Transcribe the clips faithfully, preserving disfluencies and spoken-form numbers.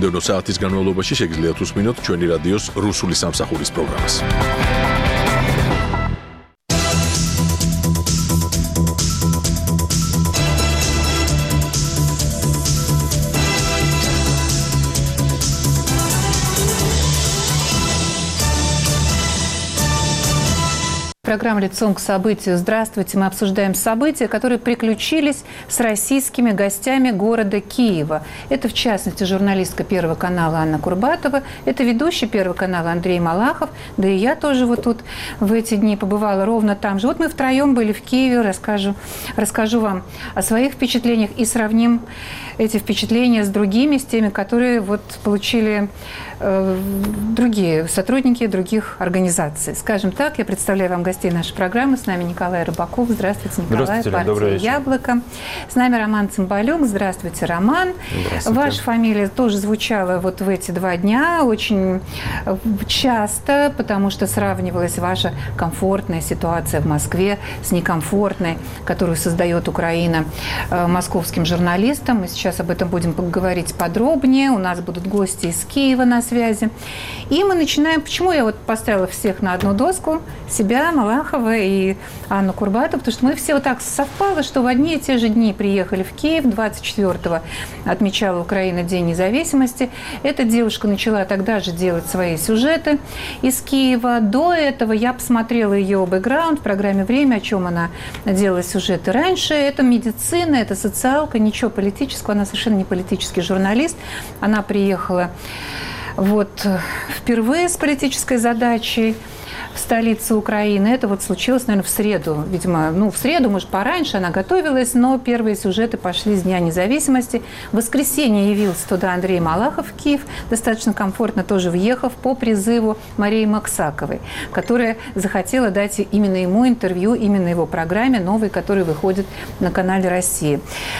მომდევნო საათის განმავლობაში შეგიძლიათ უსმინოთ ჩვენი რადიოს რუსული სამსახურის პროგრამას. Программа «Лицом к событию». Здравствуйте. Мы обсуждаем события, которые приключились с российскими гостями города Киева. Это, в частности, журналистка Первого канала Анна Курбатова, это ведущий Первого канала Андрей Малахов, да и я тоже вот тут в эти дни побывала ровно там же. Вот мы втроем были в Киеве, расскажу, расскажу вам о своих впечатлениях и сравним эти впечатления с другими, с теми, которые вот получили э, другие сотрудники других организаций. Скажем так, я представляю вам гостей нашей программы. С нами Николай Рыбаков. Здравствуйте, Николай. Здравствуйте, добрый вечер. «Яблоко». С нами Роман Цымбалюк. Здравствуйте, Роман. Здравствуйте. Ваша фамилия тоже звучала вот в эти два дня очень часто, потому что сравнивалась ваша комфортная ситуация в Москве с некомфортной, которую создает Украина московским журналистам. Мы сейчас об этом будем поговорить подробнее. У нас будут гости из Киева на связи. И мы начинаем... Почему я вот поставила всех на одну доску? Себя, Малахова и Анну Курбатову, потому что мы все вот так совпало, что в одни и те же дни приехали в Киев. двадцать четвёртого отмечала Украина День независимости. Эта девушка начала тогда же делать свои сюжеты из Киева. До этого я посмотрела ее бэкграунд в программе «Время», о чем она делала сюжеты раньше. Это медицина, это социалка, ничего политического. Она совершенно не политический журналист. Она приехала вот впервые с политической задачей в столице Украины. Это вот случилось, наверное, в среду. Видимо, ну, в среду, может, пораньше она готовилась, но первые сюжеты пошли с Дня независимости. В воскресенье явился туда Андрей Малахов в Киев, достаточно комфортно тоже въехав по призыву Марии Максаковой, которая захотела дать именно ему интервью, именно его программе новой, которая выходит на канале «Россия».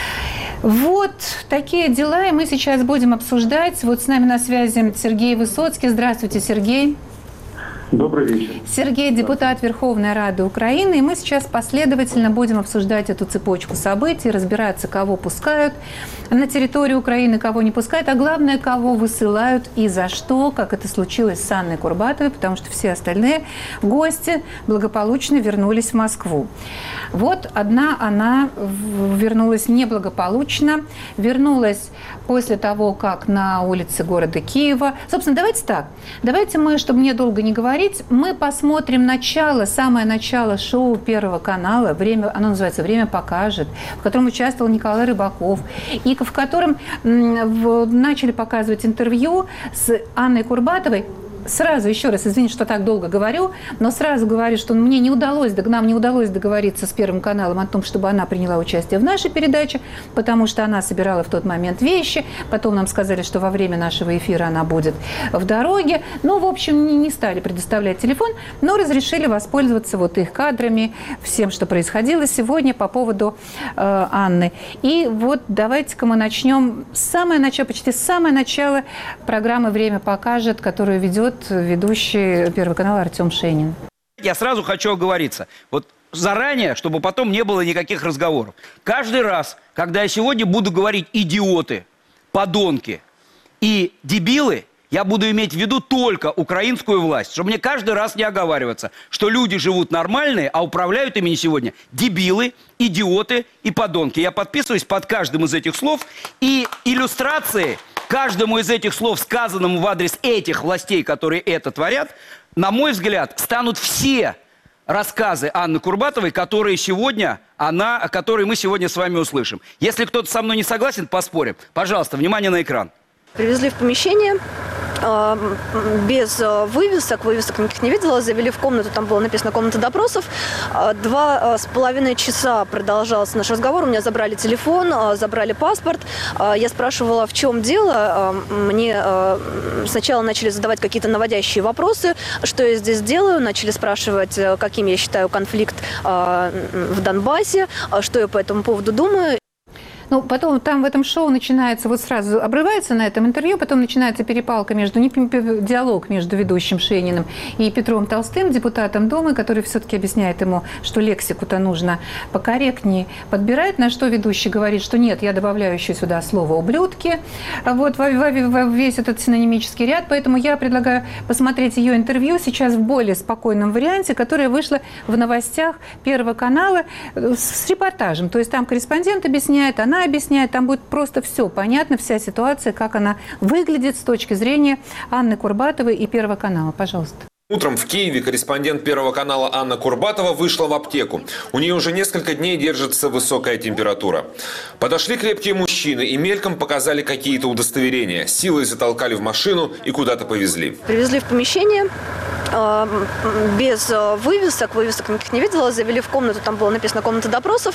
Вот такие дела, и мы сейчас будем обсуждать. Вот с нами на связи Сергей Высоцкий. Здравствуйте, Сергей. Добрый вечер. Сергей, депутат Верховной Рады Украины. И мы сейчас последовательно будем обсуждать эту цепочку событий, разбираться, кого пускают на территорию Украины, кого не пускают, а главное, кого высылают и за что, как это случилось с Анной Курбатовой, потому что все остальные гости благополучно вернулись в Москву. Вот одна она вернулась неблагополучно, вернулась после того, как на улице города Киева. Собственно, давайте так, давайте мы, чтобы мне долго не говорить, мы посмотрим начало, самое начало шоу Первого канала, время, оно называется «Время покажет», в котором участвовал Николай Рыбаков, и в котором начали показывать интервью с Анной Курбатовой. Сразу, еще раз, извините, что так долго говорю, но сразу говорю, что мне не удалось, нам не удалось договориться с Первым каналом о том, чтобы она приняла участие в нашей передаче, потому что она собирала в тот момент вещи, потом нам сказали, что во время нашего эфира она будет в дороге. Ну, в общем, не, не стали предоставлять телефон, но разрешили воспользоваться вот их кадрами, всем, что происходило сегодня по поводу э, Анны. И вот давайте-ка мы начнем с самого начала, почти с самого начала программы «Время покажет», которую ведет ведущий Первого канала Артем Шенин. Я сразу хочу оговориться. Вот заранее, чтобы потом не было никаких разговоров. Каждый раз, когда я сегодня буду говорить идиоты, подонки и дебилы, я буду иметь в виду только украинскую власть. Чтобы мне каждый раз не оговариваться, что люди живут нормальные, а управляют ими сегодня дебилы, идиоты и подонки. Я подписываюсь под каждым из этих слов. И иллюстрации каждому из этих слов, сказанному в адрес этих властей, которые это творят, на мой взгляд, станут все рассказы Анны Курбатовой, которые сегодня она, которые мы сегодня с вами услышим. Если кто-то со мной не согласен, поспорим. Пожалуйста, внимание на экран. Привезли в помещение э, без вывесок, вывесок никаких не видела, завели в комнату, там было написано «комната допросов». Два с половиной часа продолжался наш разговор, у меня забрали телефон, забрали паспорт. Я спрашивала, в чем дело. Мне сначала начали задавать какие-то наводящие вопросы, что я здесь делаю, начали спрашивать, каким я считаю конфликт в Донбассе, что я по этому поводу думаю. Ну, потом там в этом шоу начинается, вот сразу обрывается на этом интервью, потом начинается перепалка между, не диалог между ведущим Шейниным и Петром Толстым, депутатом Думы, который все-таки объясняет ему, что лексику-то нужно покорректнее подбирать, на что ведущий говорит, что нет, я добавляю еще сюда слово «ублюдки», вот во, во, во весь этот синонимический ряд, поэтому я предлагаю посмотреть ее интервью сейчас в более спокойном варианте, которое вышло в новостях Первого канала с репортажем, то есть там корреспондент объясняет, она объясняет, там будет просто все понятно, вся ситуация, как она выглядит с точки зрения Анны Курбатовой и Первого канала. Пожалуйста. Утром в Киеве корреспондент Первого канала Анна Курбатова вышла в аптеку. У нее уже несколько дней держится высокая температура. Подошли крепкие мужчины и мельком показали какие-то удостоверения. Силой затолкали в машину и куда-то повезли. Привезли в помещение без вывесок, вывесок никаких не видела, завели в комнату, там было написано «комната допросов».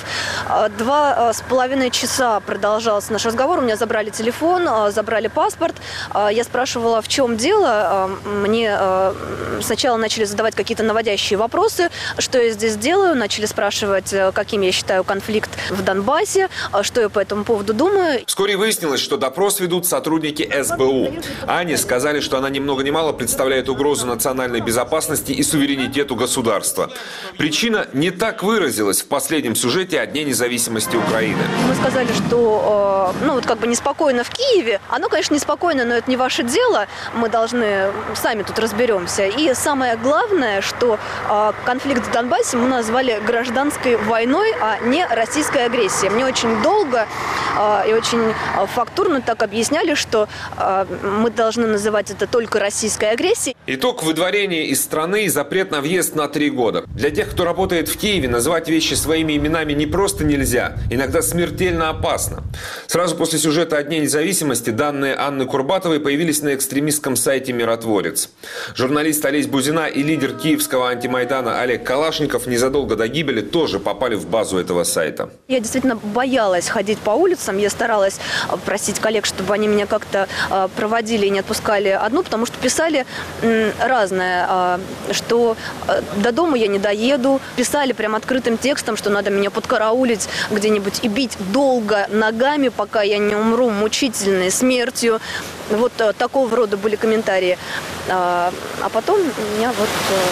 Два с половиной часа продолжался наш разговор, у меня забрали телефон, забрали паспорт. Я спрашивала, в чем дело. Мне сначала начали задавать какие-то наводящие вопросы, что я здесь делаю, начали спрашивать, каким я считаю конфликт в Донбассе, что я по этому поводу думаю. Вскоре выяснилось, что допрос ведут сотрудники эс бэ у. Ане сказали, что она ни много ни мало представляет угрозу национальной безопасности и суверенитету государства. Причина не так выразилась в последнем сюжете о Дне независимости Украины. Мы сказали, что ну, вот как бы неспокойно в Киеве. Оно, конечно, неспокойно, но это не ваше дело. Мы должны сами тут разберемся. И самое главное, что конфликт в Донбассе мы назвали гражданской войной, а не российской агрессией. Мне очень долго и очень фактурно так объясняли, что мы должны называть это только российской агрессией. Итог выдворения из страны и запрет на въезд на три года. Для тех, кто работает в Киеве, называть вещи своими именами не просто нельзя, иногда смертельно опасно. Сразу после сюжета о Дне независимости данные Анны Курбатовой появились на экстремистском сайте «Миротворец». Журналист Олесь Бузина и лидер киевского антимайдана Олег Калашников незадолго до гибели тоже попали в базу этого сайта. Я действительно боялась ходить по улицам, я старалась просить коллег, чтобы они меня как-то проводили и не отпускали одну, потому что писали разное, что до дома я не доеду, писали прям открытым текстом, что надо меня подкараулить где-нибудь и бить долго ногами, пока я не умру мучительной смертью. Вот такого рода были комментарии. А потом меня вот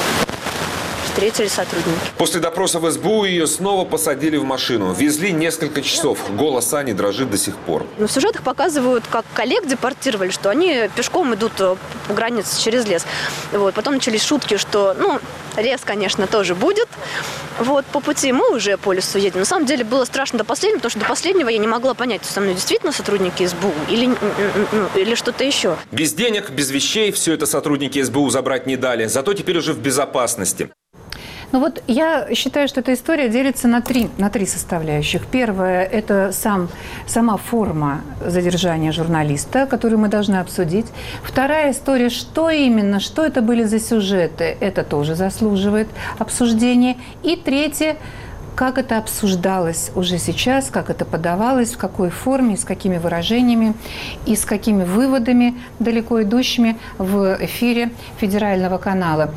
встретили сотрудники. После допроса в эс бэ у ее снова посадили в машину. Везли несколько часов. Голос Ани дрожит до сих пор. В сюжетах показывают, как коллег депортировали, что они пешком идут по границе через лес. Вот. Потом начались шутки, что, ну, лес, конечно, тоже будет. Вот, по пути мы уже по лесу едем. На самом деле было страшно до последнего, потому что до последнего я не могла понять, со мной действительно сотрудники эс бэ у или, ну, или что-то еще. Без денег, без вещей все это сотрудники эс бэ у забрать не дали. Зато теперь уже в безопасности. Ну вот я считаю, что эта история делится на три, на три составляющих. Первое – это сам, сама форма задержания журналиста, которую мы должны обсудить. Вторая история – что именно, что это были за сюжеты, это тоже заслуживает обсуждения. И третье – как это обсуждалось уже сейчас, как это подавалось, в какой форме, с какими выражениями и с какими выводами далеко идущими в эфире федерального канала.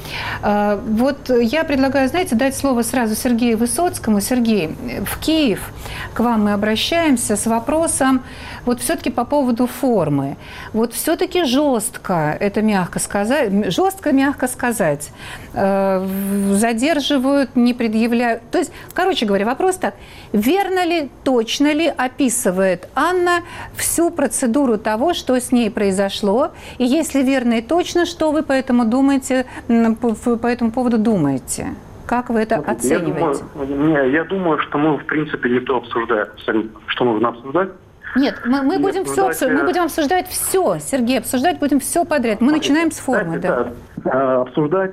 Вот я предлагаю, знаете, дать слово сразу Сергею Высоцкому. Сергей, в Киев к вам мы обращаемся с вопросом вот все-таки по поводу формы. Вот все-таки жестко, это мягко сказать, жестко, мягко сказать, задерживают, не предъявляют. То есть, короче говоря, вопрос так. Верно ли, точно ли описывает Анна всю процедуру того, что с ней произошло? И если верно и точно, что вы по этому думаете, по этому поводу думаете? Как вы это я оцениваете? Думаю, я думаю, что мы, в принципе, не то обсуждаем абсолютно, что нужно обсуждать. Нет, мы, мы, будем все, обсуждать, мы будем обсуждать все, Сергей, обсуждать будем все подряд. Мы начинаем с формы. Да. Да. Обсуждать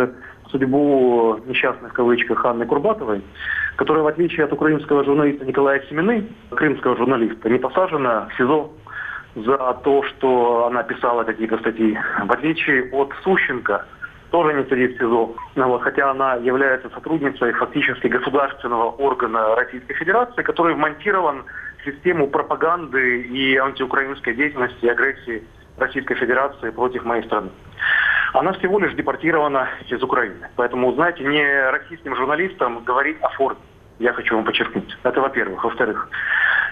судьбу несчастной в кавычках Анны Курбатовой, которая, в отличие от украинского журналиста Николая Семены, крымского журналиста, не посажена в СИЗО за то, что она писала какие-то статьи. В отличие от Сущенко, тоже не сидит в СИЗО. Ну, вот, хотя она является сотрудницей фактически государственного органа Российской Федерации, который вмонтирован в систему пропаганды и антиукраинской деятельности и агрессии Российской Федерации против моей страны. Она всего лишь депортирована из Украины. Поэтому, знаете, не российским журналистам говорить о форме. Я хочу вам подчеркнуть. Это во-первых. Во-вторых,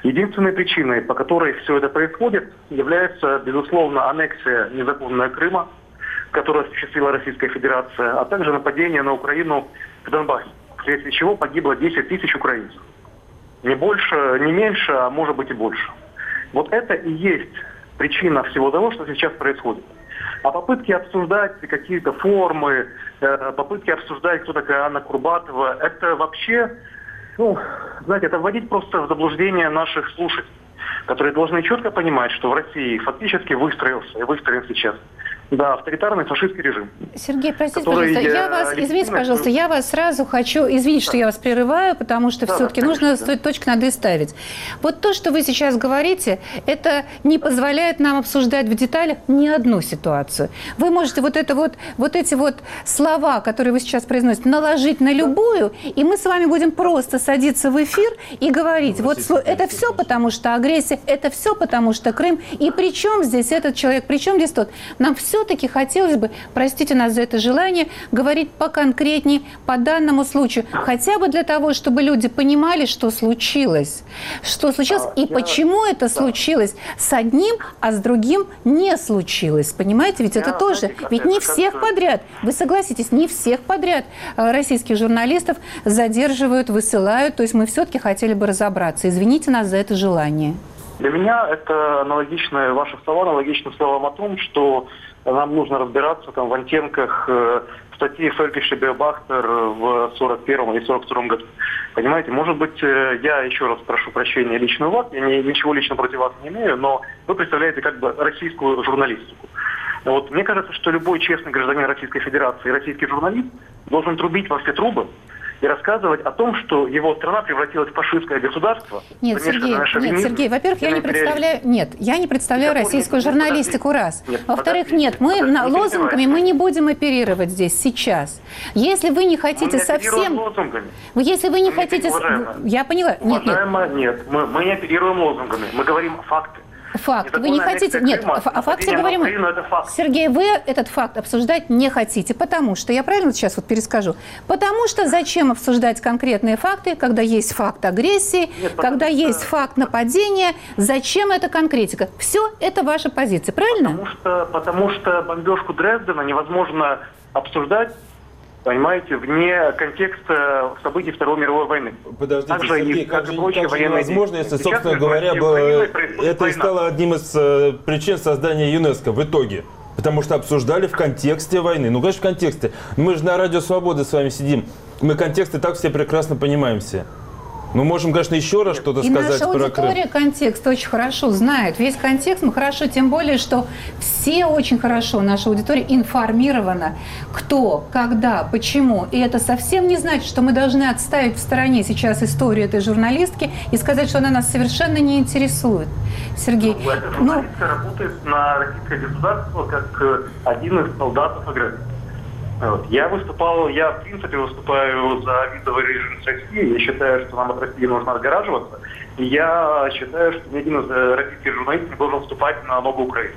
Единственной причиной, по которой все это происходит, является, безусловно, аннексия незаконная Крыма, которую осуществила Российская Федерация, а также нападение на Украину в Донбассе, вследствие чего погибло десять тысяч украинцев. Не больше, не меньше, а может быть и больше. Вот это и есть причина всего того, что сейчас происходит. А попытки обсуждать какие-то формы, попытки обсуждать, кто такая Анна Курбатова, это вообще, ну, знаете, это вводить просто в заблуждение наших слушателей, которые должны четко понимать, что в России фактически выстроился и выстроен сейчас, да, авторитарный фашистский режим. Сергей, простите, пожалуйста, я вас, извините, пожалуйста, я вас сразу хочу, извините, что я вас прерываю, потому что да, все-таки да, нужно да. точку над «и» ставить. Вот то, что вы сейчас говорите, это не позволяет нам обсуждать в деталях ни одну ситуацию. Вы можете вот, это вот, вот эти вот слова, которые вы сейчас произносите, наложить на любую, и мы с вами будем просто садиться в эфир и говорить, вот это все потому что агрессия, это все потому что Крым, и при чем здесь этот человек, при чем здесь тот? Нам все все-таки хотелось бы, простите нас за это желание, говорить поконкретнее по данному случаю. Хотя бы для того, чтобы люди понимали, что случилось. Что случилось а, и я... почему это да. случилось с одним, а с другим не случилось. Понимаете? Ведь я, это тоже. Знаете, ведь не всех как... подряд, вы согласитесь, не всех подряд российских журналистов задерживают, высылают. То есть мы все-таки хотели бы разобраться. Извините нас за это желание. Для меня это аналогично, ваши слова аналогичны словам о том, что нам нужно разбираться там, в оттенках э, статьи Фелькиш и Биобахтер в сорок первом или сорок втором году. Понимаете, может быть, э, я еще раз прошу прощения лично у вас, я не, ничего лично против вас не имею, но вы представляете как бы российскую журналистику. Вот, мне кажется, что любой честный гражданин Российской Федерации, российский журналист, должен трубить во все трубы и рассказывать о том, что его страна превратилась в фашистское государство. Нет, Сергей, нет, Сергей, во-первых, я не представляю, нет, я не представляю российскую журналистику, раз. Во-вторых, нет, мы на лозунгами мы не будем оперировать здесь сейчас. Если вы не хотите совсем, если вы не хотите, я поняла, нет, нет, нет, мы, мы не оперируем лозунгами, мы говорим факты. Факт. Вы не хотите... Нет, о факте говорим... Сергей, вы этот факт обсуждать не хотите, потому что... Я правильно сейчас вот перескажу? Потому что зачем обсуждать конкретные факты, когда есть факт агрессии, Нет, когда что... есть факт нападения? Зачем эта конкретика? Все это ваша позиция, правильно? Потому что, потому что бомбежку Дрездена невозможно обсуждать, понимаете, вне контекста событий Второй мировой войны. Подождите, Также Сергей, и, как, как же, как же невозможно, если, Сейчас собственно говоря, бы, это и война. стало одним из э, причин создания ЮНЕСКО в итоге? Потому что обсуждали в контексте войны. Ну, конечно, в контексте. Мы же на Радио Свободы с вами сидим. Мы контексты так все прекрасно понимаем все. Мы можем, конечно, еще раз что-то сказать про Крым. И наша аудитория контекст очень хорошо знает. Весь контекст мы хорошо, тем более, что все очень хорошо, наша аудитория информирована, кто, когда, почему. И это совсем не значит, что мы должны отставить в стороне сейчас историю этой журналистки и сказать, что она нас совершенно не интересует. Сергей, ну, эта журналистка ну... работает на российское государство как один из солдатов агрессии. Вот. Я выступал, я в принципе выступаю за визовый режим с Россией. Я считаю, что нам от России нужно отгораживаться. И я считаю, что ни один из российских журналистов не должен вступать на ногу Украины.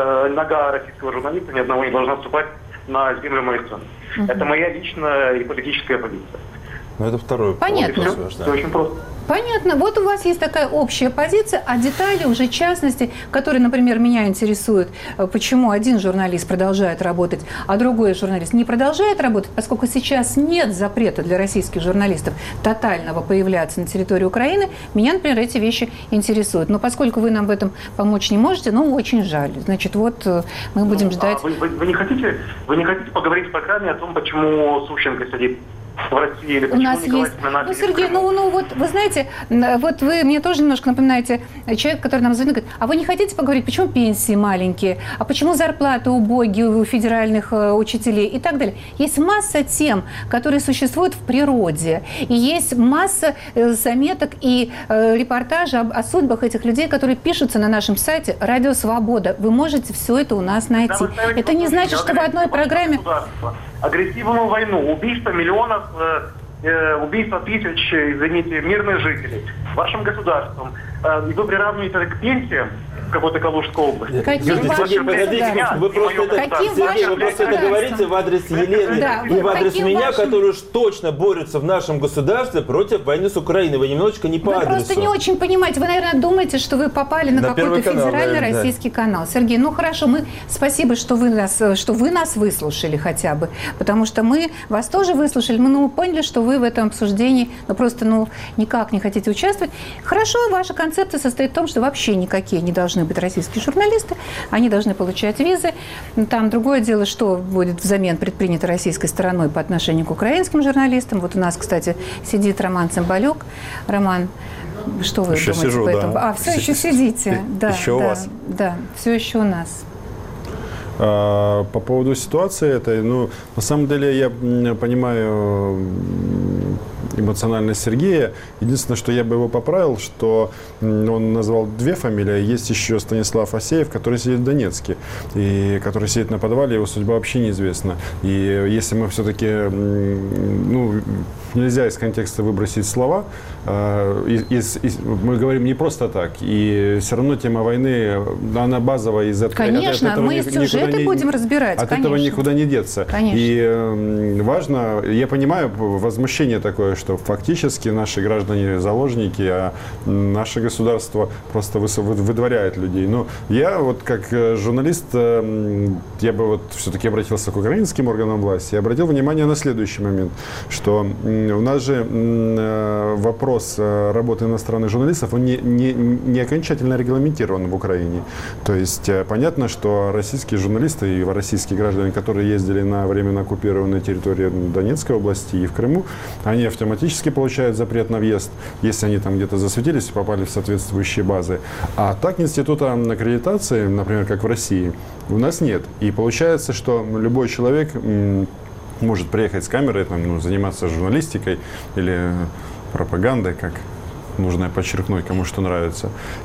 Нога российского журналиста ни одного не должна вступать на землю моей страны. Uh-huh. Это моя личная и политическая позиция. Ну, это второе. Понятно. Все, все очень просто. Понятно. Вот у вас есть такая общая позиция, а детали уже частности, которые, например, меня интересуют, почему один журналист продолжает работать, а другой журналист не продолжает работать, поскольку сейчас нет запрета для российских журналистов тотального появляться на территории Украины, меня, например, эти вещи интересуют. Но поскольку вы нам в этом помочь не можете, ну, очень жаль. Значит, вот мы будем ну, ждать... А вы, вы, вы, не хотите, вы не хотите поговорить в программе о том, почему Сущенко сидит в России, или у нас есть... Ну, Сергей, ну, ну вот, вы знаете, вот вы мне тоже немножко напоминаете человека, который нам звонит, говорит, а вы не хотите поговорить, почему пенсии маленькие, а почему зарплаты убогие у федеральных э, учителей и так далее. Есть масса тем, которые существуют в природе, и есть масса э, заметок и э, репортажей об, о судьбах этих людей, которые пишутся на нашем сайте «Радио Свобода». Вы можете все это у нас найти. Это не значит, что в одной программе... Агрессивную войну, убийство миллионов, э, убийство тысяч, извините, мирных жителей вашим государством. Э, и вы приравниваете это к пенсиям. какой-то Калужской области. Каким вашим государством? Вы просто это, Каким Сергей, вы вашим просто это говорите в адрес Елены Да, и в адрес каким меня, вашим- которые уж точно борются в нашем государстве против войны с Украиной. Вы немножечко не по Вы адресу. просто не очень понимаете. Вы, наверное, думаете, что вы попали на, На какой-то Первый канал, федеральный наверное, да. российский канал. Сергей, ну хорошо, мы спасибо, что вы нас, что вы нас выслушали хотя бы, потому что мы вас тоже выслушали, мы ну, поняли, что вы в этом обсуждении ну, просто ну, никак не хотите участвовать. Хорошо, ваша концепция состоит в том, что вообще никакие не должны быть российские журналисты, они должны получать визы. Там другое дело, что будет взамен предпринято российской стороной по отношению к украинским журналистам. Вот у нас, кстати, сидит Роман Цымбалюк. Роман, что вы еще думаете сижу, по этому? да. А, все еще сидите. Да, Еще у да, вас. Да, все еще у нас. А, По поводу ситуации этой, ну, на самом деле я м, понимаю м, эмоциональность Сергея. Единственное, что я бы его поправил, что м, он назвал две фамилии. Есть еще Станислав Асеев, который сидит в Донецке, и который сидит на подвале, его судьба вообще неизвестна. И если мы все-таки, м, ну, нельзя из контекста выбросить слова, э, из, из, мы говорим не просто так, и все равно тема войны, она базовая из этого. Конечно, от этого мы ни- сюжеты не- будем разбирать, От конечно. этого никуда не деться. Конечно. И э, важно, я понимаю возмущение такое, что фактически наши граждане заложники, а наше государство просто выс- вы- выдворяет людей. Но я вот как э, журналист, э, я бы вот все-таки обратился к украинским органам власти и обратил внимание на следующий момент, что м, у нас же м, э, вопрос э, работы иностранных журналистов, он не, не, не окончательно регламентирован в Украине. То есть э, понятно, что российские журналисты и российские граждане, которые ездили на временно оккупированной территории Донецкой области и в Крыму, они автоматически получают запрет на въезд, если они там где-то засветились и попали в соответствующие базы. А так института аккредитации, например, как в России, у нас нет. И получается, что любой человек м, может приехать с камерой, там, ну, заниматься журналистикой или пропагандой, как нужно подчеркнуть, кому что нравится.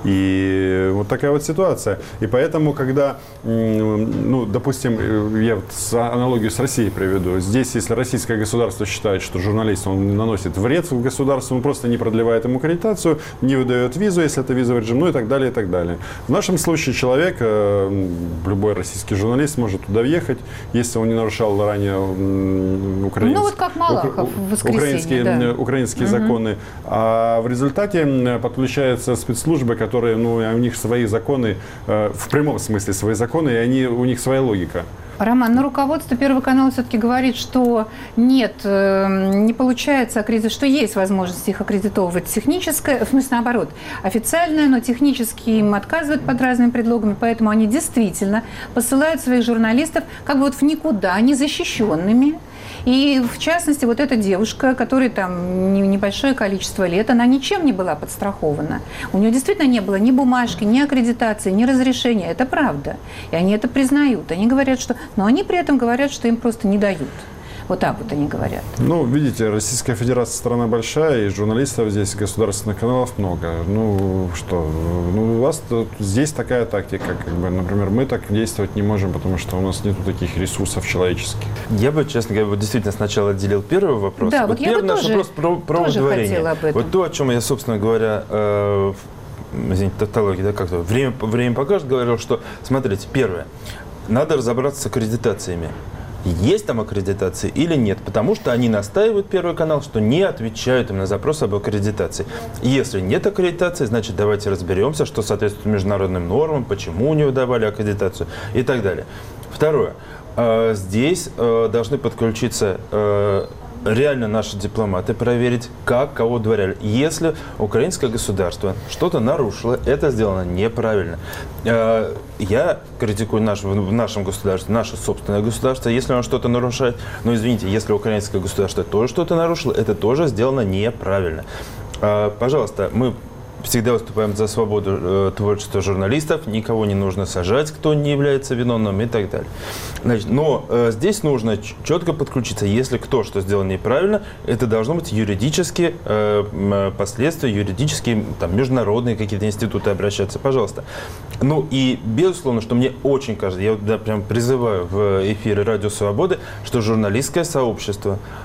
И вот такая вот ситуация. И поэтому, когда, ну, допустим, я вот аналогию с Россией приведу. Здесь, если российское государство считает, что журналист, он наносит вред в государство, он просто не продлевает ему аккредитацию, не выдает визу, если это визовый режим, ну и так далее, и так далее. В нашем случае человек, любой российский журналист может туда въехать, если он не нарушал ранее украинские, ну, вот как Малахов в воскресенье, украинские, да. украинские Угу. законы. А в результате подключаются спецслужбы, которые, ну, у них свои законы, э, в прямом смысле свои законы, и они, у них своя логика. Роман, но руководство Первого канала все-таки говорит, что нет, э, не получается аккредитовать, что есть возможность их аккредитовывать техническое, в смысле наоборот, официальное, но технически им отказывают под разными предлогами, поэтому они действительно посылают своих журналистов как бы вот в никуда, незащищенными. И, в частности, вот эта девушка, которой там небольшое количество лет, она ничем не была подстрахована. У нее действительно не было ни бумажки, ни аккредитации, ни разрешения. Это правда. И они это признают. Они говорят, что... Но они при этом говорят, что им просто не дают. Вот так вот они говорят. Ну, видите, Российская Федерация страна большая, и журналистов здесь, государственных каналов много. Ну, что, ну, у вас тут, здесь такая тактика, как бы, например, мы так действовать не можем, потому что у нас нету таких ресурсов человеческих. Я бы, честно говоря, вот действительно сначала отделил первый вопрос. Да, вот вот я первый бы наш тоже- вопрос про, про тоже удворение. хотела об этом. Вот то, о чем я, собственно говоря, э, извините, тавтология, да, как-то, время, время покажет, говорил, что, смотрите, первое, надо разобраться с аккредитациями. Есть там аккредитации или нет, потому что они настаивают, Первый канал, что не отвечают им на запрос об аккредитации. Если нет аккредитации, значит, давайте разберемся, что соответствует международным нормам, почему не выдавали аккредитацию и так далее. Второе. Здесь должны подключиться реально наши дипломаты, проверить, как кого дворяли. Если украинское государство что-то нарушило, это сделано неправильно. Я критикую наш, в нашем государстве, наше собственное государство, если оно что-то нарушает. Но извините, если украинское государство тоже что-то нарушило, это тоже сделано неправильно. Пожалуйста, мы всегда выступаем за свободу э, творчества журналистов, никого не нужно сажать, кто не является виновным и так далее. Значит, но э, здесь нужно четко подключиться. Если кто что сделал неправильно, это должно быть юридические э, последствия, юридические, там, международные какие-то институты обращаться. Пожалуйста. Ну и, безусловно, что мне очень кажется, я да, прям призываю в эфире Радио Свободы, что журналистское сообщество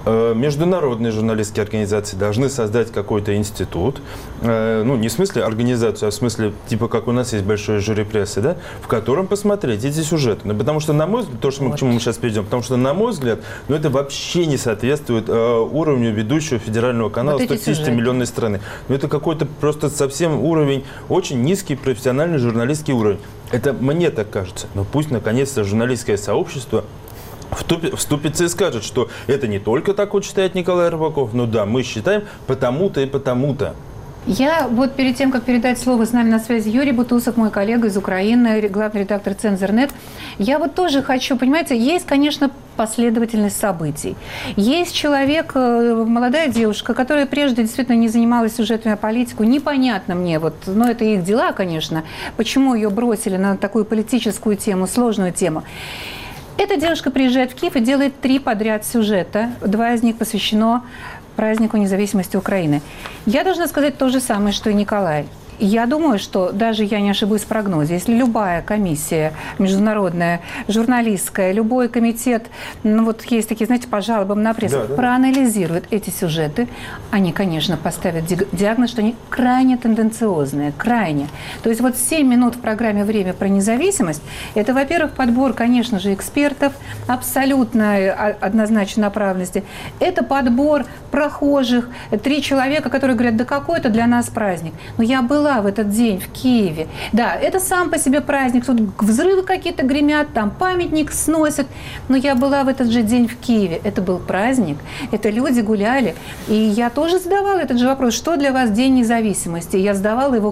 Международные журналистские организации должны создать какой-то институт, ну, не в смысле организацию, а в смысле, типа, как у нас есть большое жюри прессы, да, в котором посмотреть эти сюжеты. Ну, потому что, на мой взгляд, то, что мы, к чему мы сейчас перейдем, потому что, на мой взгляд, ну, это вообще не соответствует э, уровню ведущего федерального канала вот сто пятидесятимиллионной страны. Ну, это какой-то просто совсем уровень, очень низкий профессиональный журналистский уровень. Это мне так кажется. Но пусть, наконец-то, журналистское сообщество вступится и скажет, что это не только так вот считает Николай Рыбаков, но да, мы считаем потому-то и потому-то. Я вот перед тем, как передать слово, с нами на связи Юрий Бутусов, мой коллега из Украины, главный редактор «Цензор.нет». Я вот тоже хочу, понимаете, есть, конечно, последовательность событий. Есть человек, молодая девушка, которая прежде действительно не занималась сюжетами о политике. Непонятно мне, вот, но это их дела, конечно, почему ее бросили на такую политическую тему, сложную тему. Эта девушка приезжает в Киев и делает три подряд сюжета. Два из них посвящено празднику независимости Украины. Я должна сказать то же самое, что и Николай. Я думаю, что даже я не ошибусь в прогнозе, если любая комиссия международная, журналистская, любой комитет, ну вот есть такие, знаете, по жалобам на прессу, да, да. проанализирует эти сюжеты, они, конечно, поставят диагноз, что они крайне тенденциозные, крайне. То есть вот семь минут в программе «Время» про независимость, это, во-первых, подбор, конечно же, экспертов абсолютно однозначной направленности. Это подбор прохожих, три человека, которые говорят, да какой это для нас праздник. Но я была в этот день в Киеве. Да, это сам по себе праздник. Тут взрывы какие-то гремят, там памятник сносят. Но я была в этот же день в Киеве. Это был праздник. Это люди гуляли. И я тоже задавала этот же вопрос. Что для вас День независимости? Я задавала его,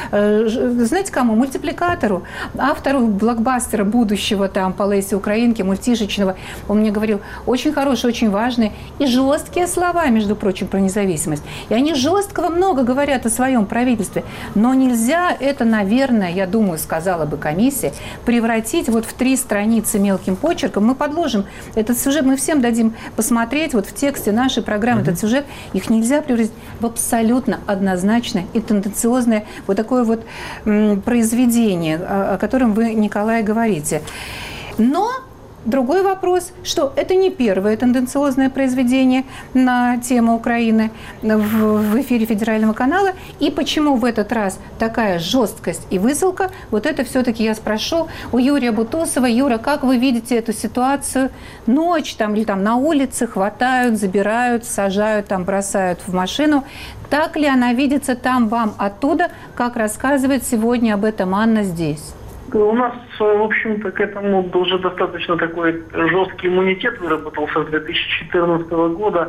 знаете кому? Мультипликатору. Автору блокбастера будущего, там, по Лесе Украинке, мультишечного. Он мне говорил, очень хорошие, очень важные и жесткие слова, между прочим, про независимость. И они жесткого много говорят о своем правительстве. Но нельзя это, наверное, я думаю, сказала бы комиссия, превратить вот в три страницы мелким почерком. Мы подложим этот сюжет, мы всем дадим посмотреть вот в тексте нашей программы mm-hmm. этот сюжет. Их нельзя превратить в абсолютно однозначное и тенденциозное вот такое вот м, произведение, о, о котором вы, Николай, говорите. Но другой вопрос, что это не первое тенденциозное произведение на тему Украины в, в эфире федерального канала. И почему в этот раз такая жесткость и высылка, вот это все-таки я спрошу у Юрия Бутусова. Юра, как вы видите эту ситуацию? Ночь там или там на улице хватают, забирают, сажают, там бросают в машину. Так ли она видится там вам оттуда, как рассказывает сегодня об этом Анна здесь? У нас, в общем-то, к этому уже достаточно такой жесткий иммунитет выработался с две тысячи четырнадцатого года.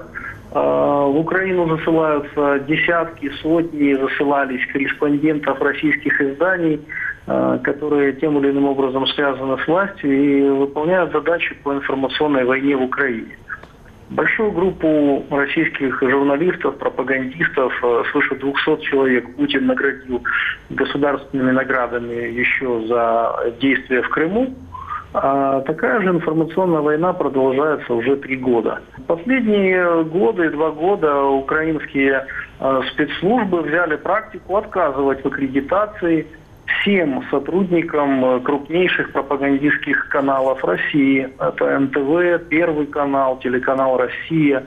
В Украину засылаются десятки, сотни, засылались корреспондентов российских изданий, которые тем или иным образом связаны с властью и выполняют задачи по информационной войне в Украине. Большую группу российских журналистов, пропагандистов, свыше двухсот человек Путин наградил государственными наградами еще за действия в Крыму. А такая же информационная война продолжается уже три года. Последние годы, два года украинские спецслужбы взяли практику отказывать в аккредитации всем сотрудникам крупнейших пропагандистских каналов России. Это эн тэ вэ, Первый канал, телеканал «Россия».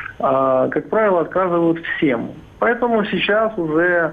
Как правило, отказывают всем. Поэтому сейчас уже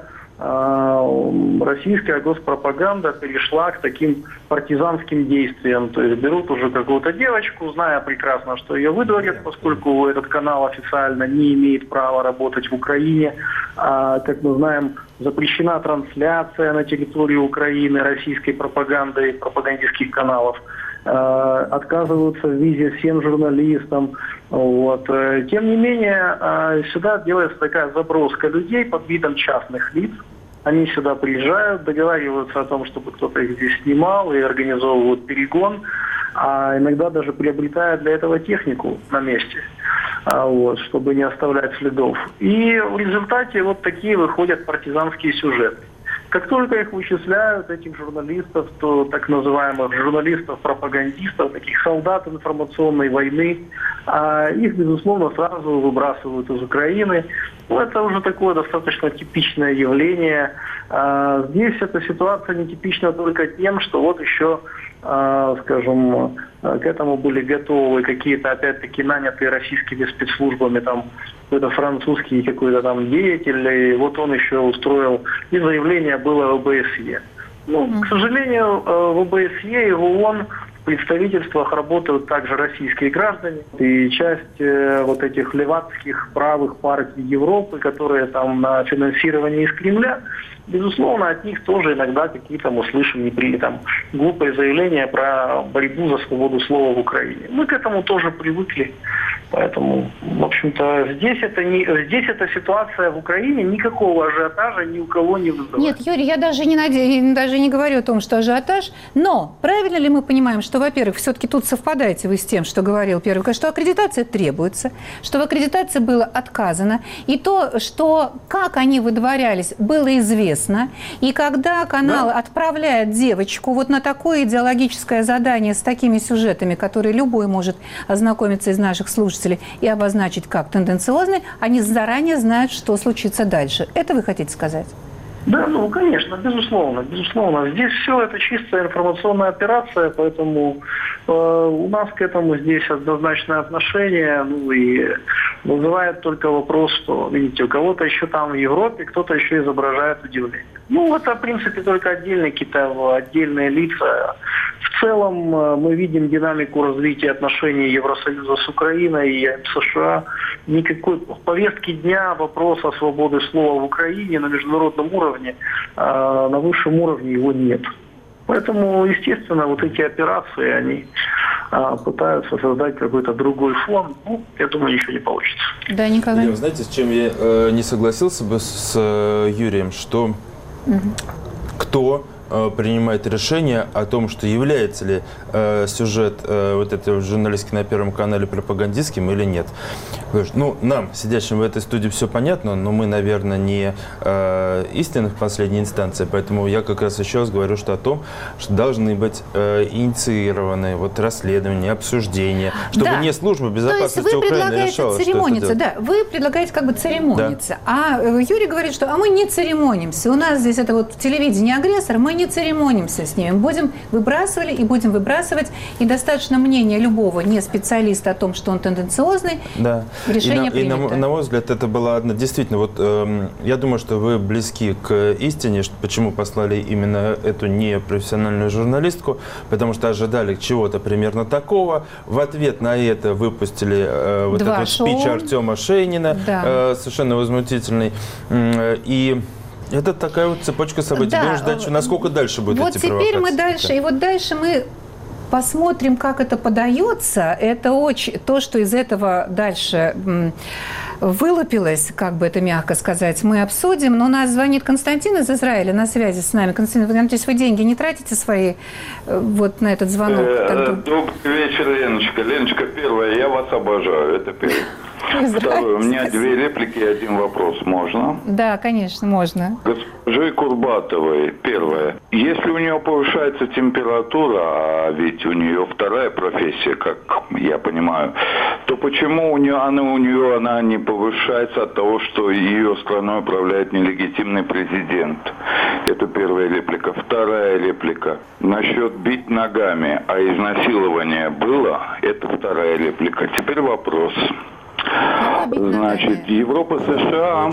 российская госпропаганда перешла к таким партизанским действиям. То есть берут уже какую-то девочку, зная прекрасно, что ее выдворят, поскольку этот канал официально не имеет права работать в Украине. А, как мы знаем, запрещена трансляция на территории Украины российской пропаганды и пропагандистских каналов. А, отказываются в визе всем журналистам. Вот. Тем не менее, сюда делается такая заброска людей под видом частных лиц. Они сюда приезжают, договариваются о том, чтобы кто-то их здесь снимал и организовывают перегон, а иногда даже приобретают для этого технику на месте, вот, чтобы не оставлять следов. И в результате вот такие выходят партизанские сюжеты. Как только их вычисляют, этих журналистов, то так называемых журналистов-пропагандистов, таких солдат информационной войны, их, безусловно, сразу выбрасывают из Украины. Ну, это уже такое достаточно типичное явление. Здесь эта ситуация нетипична только тем, что вот еще скажем, к этому были готовы какие-то, опять-таки, нанятые российскими спецслужбами, там, какой-то французский какой-то там деятель, и вот он еще устроил, и заявление было в ОБСЕ. Ну, к сожалению, в ОБСЕ и в ООН в представительствах работают также российские граждане. И часть э, вот этих левацких правых партий Европы, которые там на финансировании из Кремля, безусловно, от них тоже иногда какие-то мы слышим непри... там, глупые заявления про борьбу за свободу слова в Украине. Мы к этому тоже привыкли. Поэтому, в общем-то, здесь, это не... здесь эта ситуация в Украине никакого ажиотажа ни у кого не вызывает. Нет, Юрий, я даже не, наде... даже не говорю о том, что ажиотаж, но правильно ли мы понимаем, что, во-первых, все-таки тут совпадаете вы с тем, что говорил первый, что аккредитация требуется, что в аккредитации было отказано, и то, что как они выдворялись, было известно. И когда канал да. отправляет девочку вот на такое идеологическое задание с такими сюжетами, которые любой может ознакомиться из наших слушателей и обозначить как тенденциозные, они заранее знают, что случится дальше. Это вы хотите сказать? Да, ну, конечно, безусловно, безусловно. Здесь все это чистая информационная операция, поэтому э, у нас к этому здесь однозначное отношение, ну, и вызывает только вопрос, что, видите, у кого-то еще там в Европе, кто-то еще изображает удивление. Ну, это, в принципе, только отдельные какие-то отдельные лица. В целом э, мы видим динамику развития отношений Евросоюза с Украиной и США. Никакой повестки дня вопроса свободы слова в Украине на международном уровне, э, на высшем уровне его нет. Поэтому, естественно, вот эти операции, они э, пытаются создать какой-то другой фон. Ну, я думаю, ничего не получится. Да, Николай. Вы знаете, с чем я э, не согласился бы с э, Юрием, что угу. кто принимает решение о том, что является ли э, сюжет э, вот этого журналистики на Первом канале пропагандистским или нет. Ну, нам, сидящим в этой студии, все понятно, но мы, наверное, не э, истины в последней инстанции, поэтому я как раз еще раз говорю, что о том, что должны быть э, инициированы вот расследования, обсуждения, чтобы да. не служба безопасности Украины решала, церемониться, что это делать. Да, вы предлагаете как бы церемониться, да. а Юрий говорит, что а мы не церемонимся, у нас здесь это вот телевидение агрессор, мы не церемонимся с ними. Будем выбрасывали и будем выбрасывать. И достаточно мнения любого не специалиста о том, что он тенденциозный. Да. Решение и на, принято. И на, на мой взгляд, это было одно. Действительно, вот э, я думаю, что вы близки к истине, что, почему послали именно эту непрофессиональную журналистку, потому что ожидали чего-то примерно такого. В ответ на это выпустили э, вот этот спич Артема Шейнина, да. э, совершенно возмутительный. Э, и это такая вот цепочка событий. Да. Будем ждать, насколько дальше будет вот идти провокация. Вот теперь мы дальше, и вот дальше мы посмотрим, как это подается. Это очень то, что из этого дальше вылупилось, как бы это мягко сказать, мы обсудим. Но у нас звонит Константин из Израиля на связи с нами. Константин, вы, надеюсь, вы деньги не тратите свои вот на этот звонок? Добрый вечер, Леночка. Леночка, первая, я вас обожаю. Это первое. Второе, у меня две реплики и один вопрос. Можно? Да, конечно, можно. Госпоже Курбатовой, первое. Если у нее повышается температура, а ведь у нее вторая профессия, как я понимаю, то почему у нее, она, у нее она не повышается от того, что ее страной управляет нелегитимный президент? Это первая реплика. Вторая реплика. Насчет бить ногами, а изнасилование было? Это вторая реплика. Теперь вопрос. Значит, Европа, США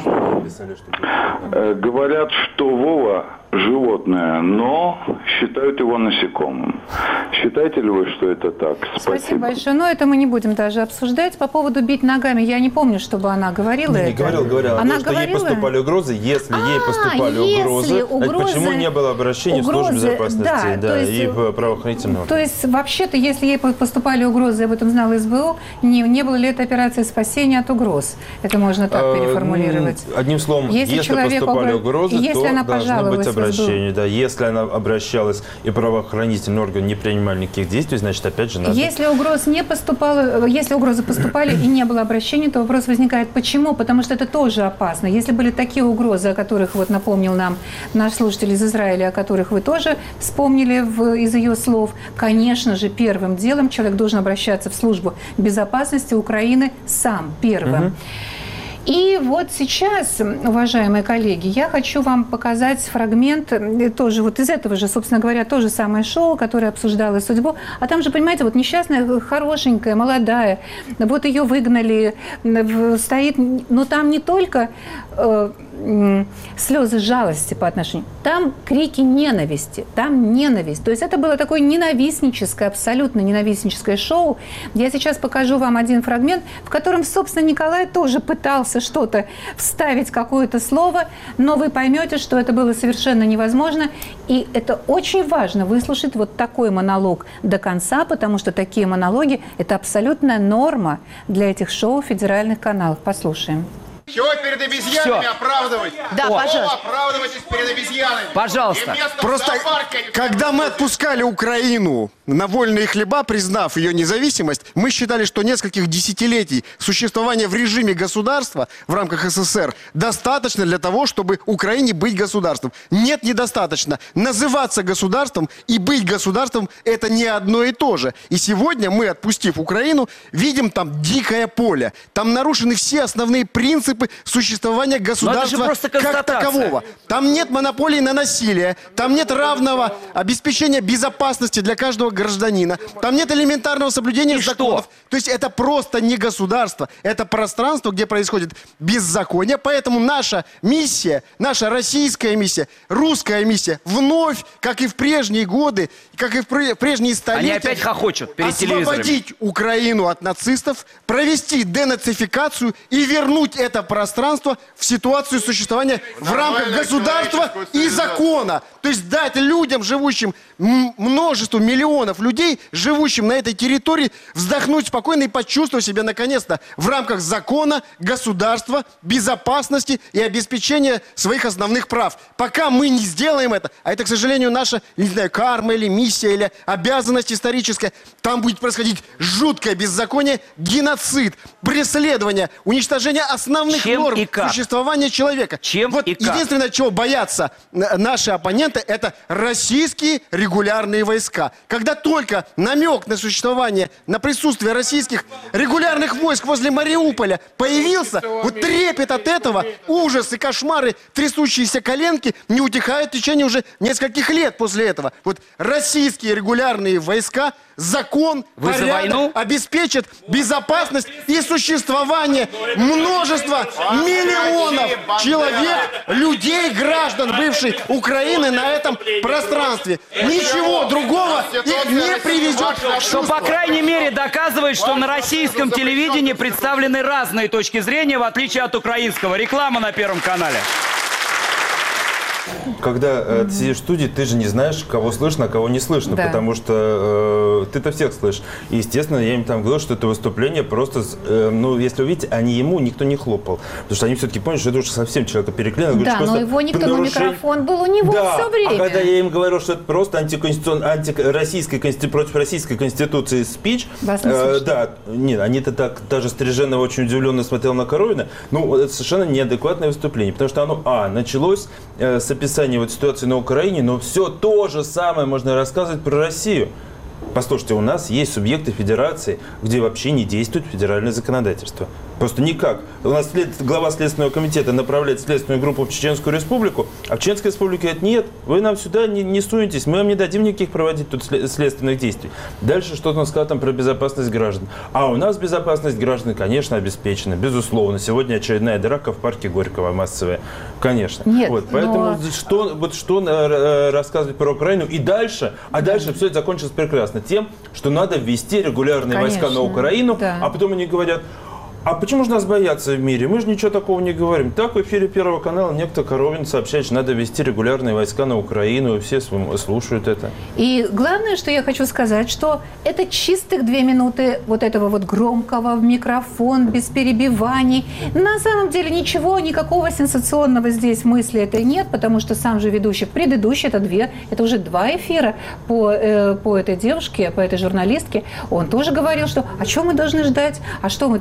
э, говорят, что Вова животное, но считают его насекомым. Считаете ли вы, что это так? Спасибо. Спасибо большое. Но это мы не будем даже обсуждать. По поводу бить ногами, я не помню, чтобы она говорила не, это. Не говорила, говорила. Она что говорила? Ей поступали угрозы. Если а, ей поступали угрозы, угрозы, почему не было обращения угрозы, в службу безопасности да, да, есть, и в правоохранительные органы? То есть, вообще-то, если ей поступали угрозы, об этом знала СБУ, не, не было ли это операция спасения от угроз? Это можно так а, переформулировать. Одним словом, если, если поступали угрозы, если то она должно быть обращение. Да, если она обращалась и правоохранительные органы не принимали никаких действий, значит, опять же, надо... Если угроз не поступало, если угрозы поступали и не было обращения, то вопрос возникает, почему? Потому что это тоже опасно. Если были такие угрозы, о которых вот напомнил нам наш слушатель из Израиля, о которых вы тоже вспомнили в, из ее слов, конечно же, первым делом человек должен обращаться в службу безопасности Украины сам, первым. Угу. И вот сейчас, уважаемые коллеги, я хочу вам показать фрагмент тоже вот из этого же, собственно говоря, то же самое шоу, которое обсуждало судьбу. А там же, понимаете, вот несчастная, хорошенькая, молодая, вот ее выгнали, стоит, но там не только э, слезы жалости по отношению, там крики ненависти, там ненависть. То есть это было такое ненавистническое, абсолютно ненавистническое шоу. Я сейчас покажу вам один фрагмент, в котором, собственно, Николай тоже пытался что-то вставить, какое-то слово, но вы поймете, что это было совершенно невозможно. И это очень важно выслушать вот такой монолог до конца, потому что такие монологи – это абсолютная норма для этих шоу федеральных каналов. Послушаем. Чего перед обезьянами Всё. оправдывать? Да, О, пожалуйста. оправдывайтесь перед обезьянами. Пожалуйста. Просто, Когда мы отпускали Украину на вольные хлеба, признав ее независимость, мы считали, что нескольких десятилетий существования в режиме государства в рамках СССР достаточно для того, чтобы Украине быть государством. Нет, недостаточно. Называться государством и быть государством – это не одно и то же. И сегодня мы, отпустив Украину, видим там дикое поле. Там нарушены все основные принципы существования государства как такового. Там нет монополии на насилие, там нет равного обеспечения безопасности для каждого гражданина, там нет элементарного соблюдения И законов. что? То есть это просто не государство, это пространство, где происходит беззаконие. Поэтому наша миссия, наша российская миссия, русская миссия вновь, как и в прежние годы, как и в прежние столетия, Они опять хохочут перед телевизорами. освободить Украину от нацистов, провести денацификацию и вернуть это пространство в ситуацию существования в рамках государства и закона. То есть дать людям, живущим, множеству миллионов людей, живущим на этой территории, вздохнуть спокойно и почувствовать себя наконец-то в рамках закона, государства, безопасности и обеспечения своих основных прав. Пока мы не сделаем это, а это, к сожалению, наша, не знаю, карма или миссия, или обязанность историческая, там будет происходить жуткое беззаконие, геноцид, преследование, уничтожение основных Чем норм и как? существования человека. Чем вот и как? единственное, чего боятся наши оппоненты, это российские регулярные войска. Когда только намек на существование, на присутствие российских регулярных войск возле Мариуполя появился, вот трепет от этого, ужас и кошмары, трясущиеся коленки не утихают в течение уже нескольких лет после этого. Вот российские регулярные войска, закон, Вы за порядок войну? обеспечат безопасность и существование множества миллионов человек, людей, граждан бывшей Украины на этом пространстве. Ничего другого их не приведет в Что, чувство. по крайней мере, доказывает, что на российском телевидении представлены разные точки зрения, в отличие от украинского. Реклама на Первом канале. Когда э, ты сидишь в студии, ты же не знаешь, кого слышно, а кого не слышно, Да. потому что э, ты-то всех слышишь. И, естественно, я им там говорил, что это выступление просто, э, ну, если вы видите, они ему никто не хлопал. Потому что они все-таки поняли, что это уже совсем человека переклинило. Да, Говорю, но что его никто, при но нарушении- микрофон был у него Да, все время. а когда я им говорил, что это просто антиконституционный, антироссийской консти- против российской конституции спич, Вас не э, слышно. да, нет, они-то так, даже Стриженова очень удивленно смотрел на Коровина, ну, это совершенно неадекватное выступление, потому что оно, а, началось э, с описания вот ситуации на Украине, но все то же самое можно рассказывать про Россию. Послушайте, у нас есть субъекты федерации, где вообще не действует федеральное законодательство. Просто никак. У нас след... глава Следственного комитета направляет следственную группу в Чеченскую республику, а в Чеченской республике говорит, нет, вы нам сюда не, не сунетесь, мы вам не дадим никаких проводить тут след... следственных действий. Дальше что-то он сказал там про безопасность граждан. А у нас безопасность граждан, конечно, обеспечена, безусловно. Сегодня очередная драка в парке Горького массовая. Конечно. Нет, вот, поэтому но... что, вот, что э, рассказывать про Украину и дальше, а дальше все это закончилось прекрасно тем, что надо ввести регулярные Конечно, войска на Украину, да. а потом они говорят, а почему же нас боятся в мире? Мы же ничего такого не говорим. Так в эфире Первого канала некто Коровин сообщает, что надо ввести регулярные войска на Украину, и все слушают это. И главное, что я хочу сказать, что это чистых две минуты вот этого вот громкого в микрофон, без перебиваний. На самом деле ничего, никакого сенсационного здесь мысли этой нет, потому что сам же ведущий, предыдущий, это две, это уже два эфира по, э, по этой девушке, по этой журналистке. Он тоже говорил, что о чем мы должны ждать, а что мы там в сорок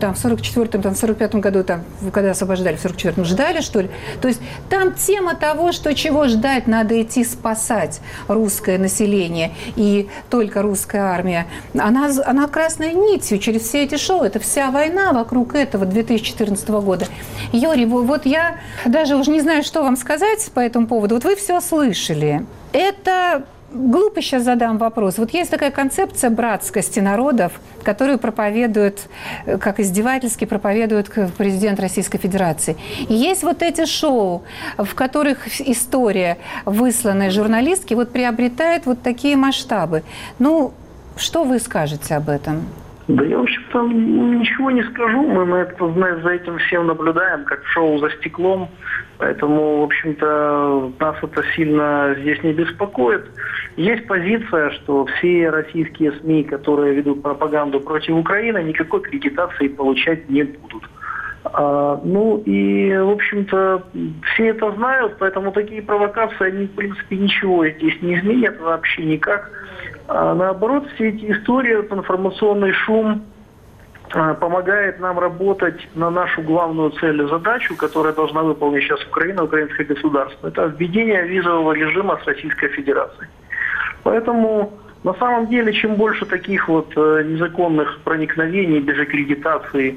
четвёртом, там, в сорок пятом году, там, когда освобождали, в сорок четвёртом, ждали, что ли? То есть там тема того, что чего ждать, надо идти спасать русское население и только русская армия, она, она красной нитью через все эти шоу. Это вся война вокруг этого две тысячи четырнадцатого года. Юрий, вот я даже уже не знаю, что вам сказать по этому поводу. Вот вы все слышали. Это... Глупо сейчас задам вопрос. Вот есть такая концепция братскости народов, которую проповедует, как издевательски проповедует президент Российской Федерации. И есть вот эти шоу, в которых история, высланная журналистки, вот приобретает вот такие масштабы. Ну, что вы скажете об этом? Да я, в общем-то, ничего не скажу. Мы на это, за этим всем наблюдаем, как шоу «За стеклом». Поэтому, в общем-то, нас это сильно здесь не беспокоит. Есть позиция, что все российские СМИ, которые ведут пропаганду против Украины, никакой аккредитации получать не будут. А, ну и, в общем-то, все это знают, поэтому такие провокации, они, в принципе, ничего здесь не изменят вообще никак. А, наоборот, все эти истории, этот информационный шум помогает нам работать на нашу главную цель и задачу, которая должна выполнить сейчас Украина, украинское государство. Это введение визового режима с Российской Федерацией. Поэтому на самом деле, чем больше таких вот незаконных проникновений без аккредитации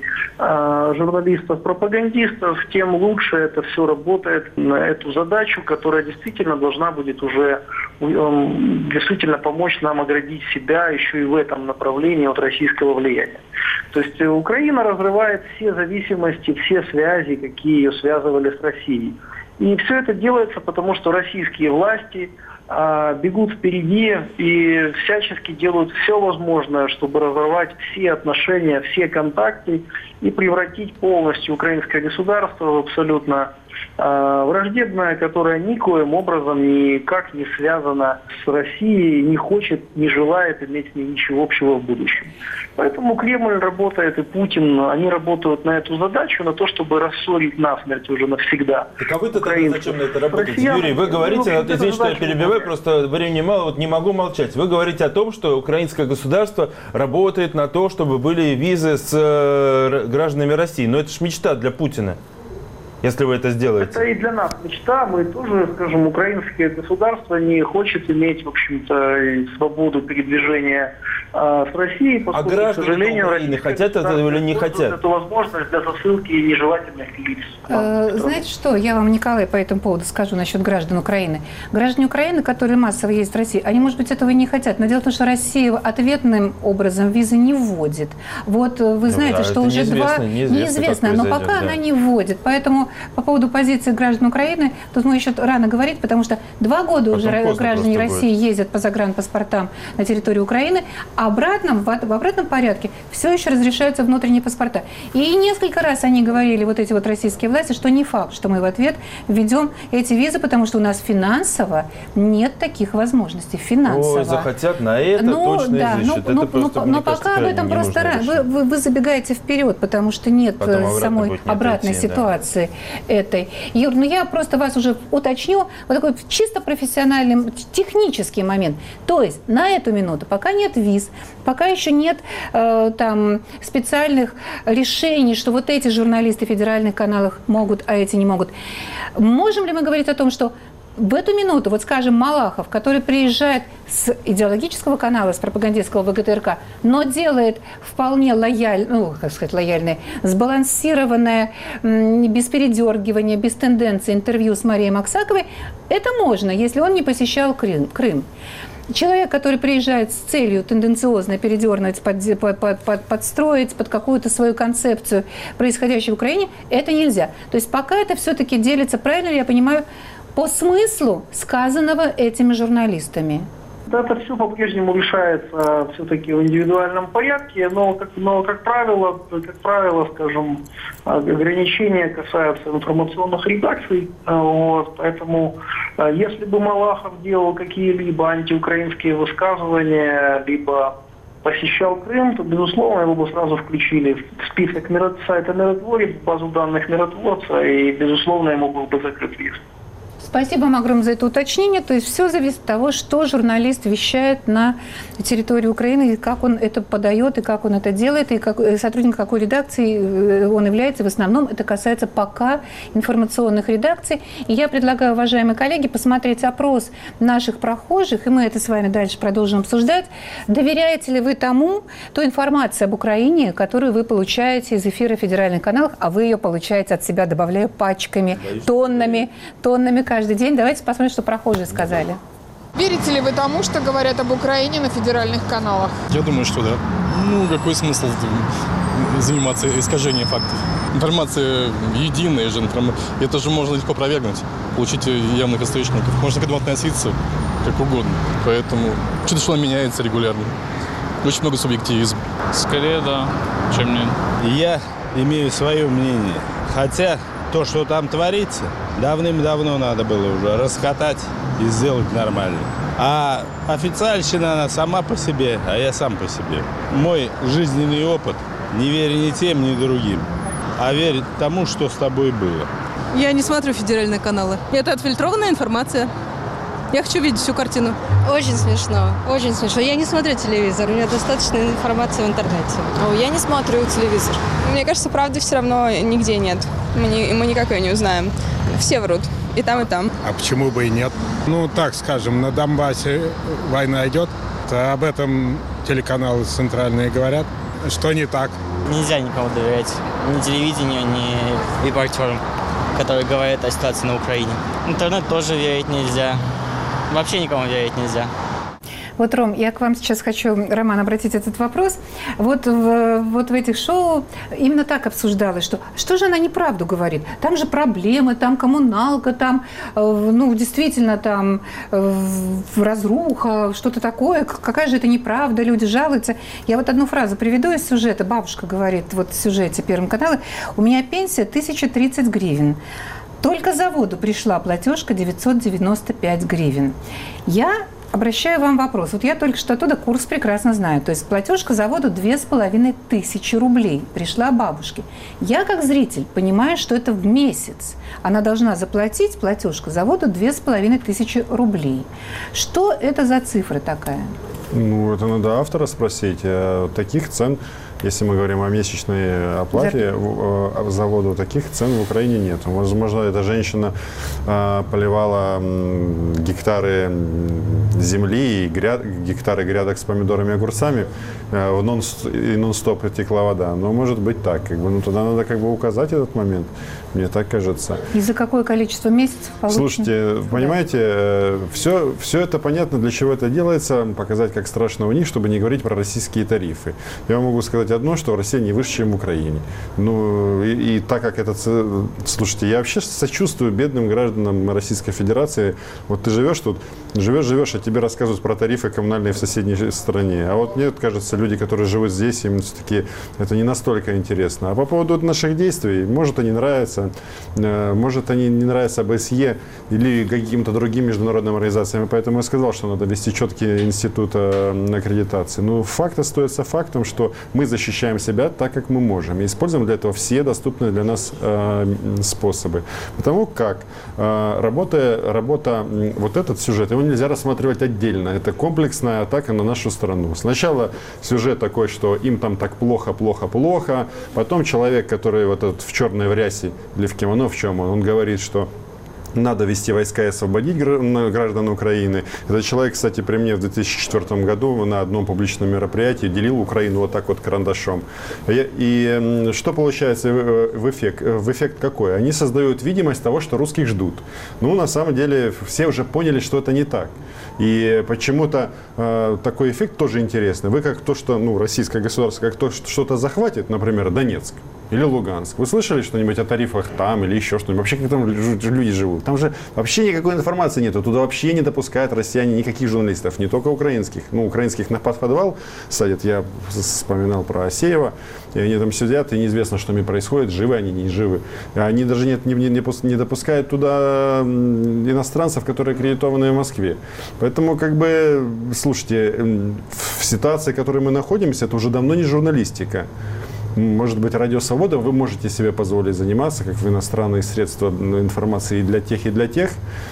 журналистов-пропагандистов, тем лучше это все работает на эту задачу, которая действительно должна будет уже действительно помочь нам оградить себя еще и в этом направлении от российского влияния. То есть Украина разрывает все зависимости, все связи, какие ее связывали с Россией. И все это делается потому, что российские власти а, бегут впереди и всячески делают все возможное, чтобы разорвать все отношения, все контакты и превратить полностью украинское государство в абсолютно а, враждебное, которое никоим образом никак не связано с Россией, не хочет, не желает иметь с ней ничего общего в будущем. Поэтому Кремль работает и Путин, они работают на эту задачу, на то, чтобы рассорить насмерть уже навсегда. Так а вы-то тогда зачем на это работаете? Юрий, вы говорите, ну, вот, извините, что я перебиваю, просто времени мало, вот не могу молчать. Вы говорите о том, что украинское государство работает на то, чтобы были визы с э, гражданами России. Но это ж мечта для Путина, если вы это сделаете. Это и для нас мечта. Мы тоже, скажем, украинское государство не хочет иметь, в общем-то, свободу передвижения а, с Россией, поскольку, а граждане к сожалению, Украины хотят это или не хотят? Эту возможность для засылки нежелательных лиц. Э, знаете что, я вам, Николай, по этому поводу скажу насчет граждан Украины. Граждане Украины, которые массово ездят в Россию, они, может быть, этого и не хотят, но дело в том, что Россия ответным образом визы не вводит. Вот вы знаете, ну, да, что уже неизвестно, два... Неизвестно, неизвестно но пока да. она не вводит. Поэтому по поводу позиции граждан Украины, тут мы еще рано говорить, потому что два года Потом уже граждане России будет. ездят по загранпаспортам на территории Украины, а обратном, в, в обратном порядке все еще разрешаются внутренние паспорта. И несколько раз они говорили, вот эти вот российские власти, что не факт, что мы в ответ введем эти визы, потому что у нас финансово нет таких возможностей. Финансово. Ой, захотят, на это ну, точно да, изыщут. Но, это но, просто, но, но пока кажется, об этом просто рано. Вы, вы, вы забегаете вперед, потому что нет Потом самой обратной отойти, ситуации да. этой. Юр, ну я просто вас уже уточню. Вот такой чисто профессиональный, технический момент. То есть на эту минуту, пока нет виз, пока еще нет э, там специальных решений, что вот эти журналисты в федеральных каналах могут, а эти не могут. Можем ли мы говорить о том, что в эту минуту, вот скажем, Малахов, который приезжает с идеологического канала, с пропагандистского ВГТРК, но делает вполне лояльное, ну, как сказать, лояльное, сбалансированное, без передергивания, без тенденции интервью с Марией Максаковой, это можно, если он не посещал Крым. Крым. Человек, который приезжает с целью тенденциозно передернуть, под, под, под, под, подстроить под какую-то свою концепцию происходящего в Украине, это нельзя. То есть пока это все-таки делится, правильно ли я понимаю, по смыслу сказанного этими журналистами? Это все по-прежнему решается все-таки в индивидуальном порядке, но как, но, как правило, как правило, скажем, ограничения касаются информационных редакций. Вот, поэтому если бы Малахов делал какие-либо антиукраинские высказывания, либо посещал Крым, то, безусловно, его бы сразу включили в список сайта «Миротворец», в базу данных миротворца, и, безусловно, ему был бы закрыт виз. Спасибо вам огромное за это уточнение. То есть все зависит от того, что журналист вещает на территории Украины, и как он это подает, и как он это делает, и как, сотрудник какой редакции он является. В основном это касается пока информационных редакций. И я предлагаю, уважаемые коллеги, посмотреть опрос наших прохожих, и мы это с вами дальше продолжим обсуждать. Доверяете ли вы тому, той информации об Украине, которую вы получаете из эфира федеральных каналов, а вы ее получаете от себя, добавляю, пачками, тоннами, тоннами каждый день. Давайте посмотрим, что прохожие сказали. Верите ли вы тому, что говорят об Украине на федеральных каналах? Я думаю, что да. Ну, какой смысл заниматься искажением фактов? Информация единая же. Это же можно легко опровергнуть, получить явных источников. Можно к этому относиться как угодно. Поэтому что-то что меняется регулярно. Очень много субъективизма. Скорее да, чем нет. Я имею свое мнение. Хотя то, что там творится, давным-давно надо было уже раскатать и сделать нормально. А официальщина, она сама по себе, а я сам по себе. Мой жизненный опыт – не верь ни тем, ни другим, а верь тому, что с тобой было. Я не смотрю федеральные каналы. Это отфильтрованная информация. Я хочу видеть всю картину. Очень смешно, очень смешно. Я не смотрю телевизор, у меня достаточно информации в интернете. О, я не смотрю телевизор. Мне кажется, правды все равно нигде нет. Мы, не, мы никак ее не узнаем. Все врут. И там, и там. А почему бы и нет? Ну, так скажем, на Донбассе война идет. То об этом телеканалы центральные говорят. Что не так? Нельзя никому доверять. Ни телевидению, ни репортерам, которые говорят о ситуации на Украине. Интернет тоже верить нельзя. Вообще никому верить нельзя. Вот, Ром, я к вам сейчас хочу, Роман, обратить этот вопрос. Вот в, вот в этих шоу именно так обсуждалось, что что же она неправду говорит? Там же проблемы, там коммуналка, там, ну, действительно, там разруха, что-то такое. Какая же это неправда, люди жалуются. Я вот одну фразу приведу из сюжета. Бабушка говорит вот в сюжете Первого канала: у меня пенсия тысяча тридцать гривен. Только за воду пришла платежка девятьсот девяносто пять гривен. Я обращаю вам вопрос. Вот я только что оттуда курс прекрасно знаю. То есть платежка за воду две с половиной тысячи рублей пришла бабушке. Я как зритель понимаю, что это в месяц. Она должна заплатить, платежка за воду, две с половиной тысячи рублей. Что это за цифра такая? Ну, это надо автора спросить. А таких цен, если мы говорим о месячной оплате за, за воду, таких цен в Украине нет. Возможно, эта женщина а, поливала м, гектары земли и гряд, гектары грядок с помидорами и огурцами, а, в нон, и нон-стоп протекла вода. Но может быть так. Как бы, ну, туда надо как бы указать этот момент. Мне так кажется. И за какое количество месяцев получено? Слушайте, понимаете, да. все, все это понятно, для чего это делается, показать, как страшно у них, чтобы не говорить про российские тарифы. Я могу сказать одно, что Россия не выше, чем в Украине. Ну, и, и так как это... Слушайте, я вообще сочувствую бедным гражданам Российской Федерации. Вот ты живешь тут, живешь-живешь, а тебе рассказывают про тарифы коммунальные в соседней стране. А вот мне кажется, люди, которые живут здесь, им все-таки это не настолько интересно. А по поводу наших действий, может, они нравятся, может, они не нравятся ОБСЕ или каким-то другим международным организациям. Поэтому я сказал, что надо вести четкий институт аккредитации. Но факт остается фактом, что мы защищаем себя так, как мы можем. И используем для этого все доступные для нас э, способы. Потому как э, работа, работа, вот этот сюжет, его нельзя рассматривать отдельно. Это комплексная атака на нашу страну. Сначала сюжет такой, что им там так плохо, плохо, плохо. Потом человек, который вот этот в черной в рясе или в кимоно, в чем он, он говорит, что надо вести войска и освободить граждан Украины. Этот человек, кстати, при мне в две тысячи четвёртом году на одном публичном мероприятии делил Украину вот так вот карандашом. И, и что получается в эффект? В эффект какой? Они создают видимость того, что русских ждут. Ну, на самом деле, все уже поняли, что это не так. И почему-то э, такой эффект тоже интересный. Вы как то, что, ну, российское государство, как то, что что-то захватит, например, Донецк или Луганск. Вы слышали что-нибудь о тарифах там или еще что-нибудь? Вообще, как там люди живут? Там же вообще никакой информации нету. Туда вообще не допускают россияне никаких журналистов, не только украинских. Ну, украинских на подвал садят. Я вспоминал про Асеева. И они там сидят, и неизвестно, что ими происходит, живы они, не живы. Они даже не, не, не, не допускают туда иностранцев, которые аккредитованы в Москве. Поэтому, как бы, слушайте, в ситуации, в которой мы находимся, это уже давно не журналистика. может быть, Радио Свобода, вы можете себе позволить заниматься, как в иностранные средства информации и для тех, и для тех,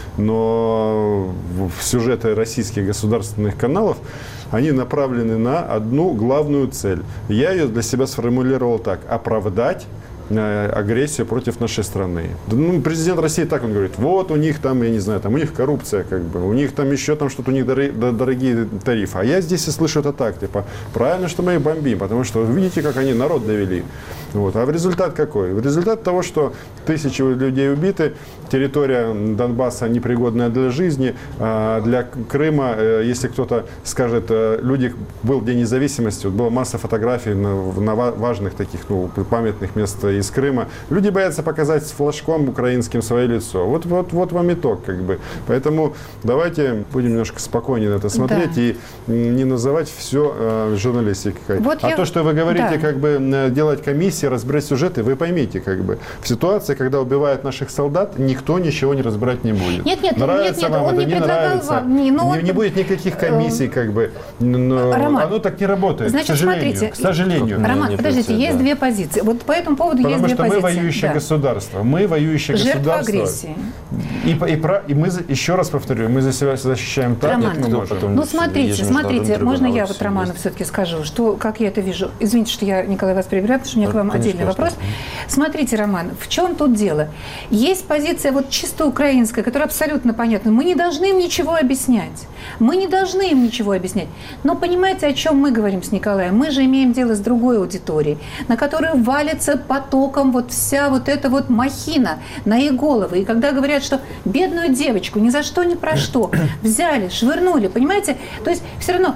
но сюжеты российских государственных каналов, они направлены на одну главную цель. Я ее для себя сформулировал так: оправдать агрессию против нашей страны. Ну, президент России так он говорит: вот у них там, я не знаю, там у них коррупция, как бы, у них там еще там что-то, у них дорогие тарифы. А я здесь и слышу это так, типа, правильно, что мы их бомбим, потому что видите, как они народ довели. Вот. А в результат какой? В результат того, что тысячи людей убиты, территория Донбасса непригодная для жизни, для Крыма, если кто-то скажет, люди, был День независимости, вот была масса фотографий на, на важных таких, ну, памятных местах из Крыма. Люди боятся показать с флажком украинским свое лицо. Вот, вот, вот вам итог, как бы. Поэтому давайте будем немножко спокойнее на это смотреть, да, и не называть все э, журналистикой. Вот а я... то, что вы говорите, да, как бы делать комиссии, разбирать сюжеты, вы поймите, как бы в ситуации, когда убивают наших солдат, никто ничего не разбирать не будет. Нет, нет, нравится нет, нет, вам он это, не не нравится, вам, не, ну, не, не будет никаких комиссий, как бы. Но Роман, оно так не работает, значит, к сожалению. Смотрите, к сожалению. Роман, подождите, есть да. две позиции. Вот по этому поводу Потому есть что две мы позиции. воюющее да. государство. Мы воюющее Жертва государство. агрессии. И, и, и, и мы, еще раз повторю, мы за себя защищаем так, Роман, как мы можем. Ну, смотрите, смотрите, можно я вот Роману все-таки скажу, что, как я это вижу. Извините, что я, Николай, вас перебираю, потому что у меня к вам отдельный вопрос. Смотрите, Роман, в чем тут дело? Есть позиция вот чисто украинская, которая абсолютно понятна. Мы не должны им ничего объяснять. Мы не должны им ничего объяснять. Но понимаете, о чем мы говорим с Николаем? Мы же имеем дело с другой аудиторией, на которую валится потоком вот вся вот эта вот махина на их головы. И когда говорят, что бедную девочку ни за что, ни про что взяли, швырнули, понимаете? То есть все равно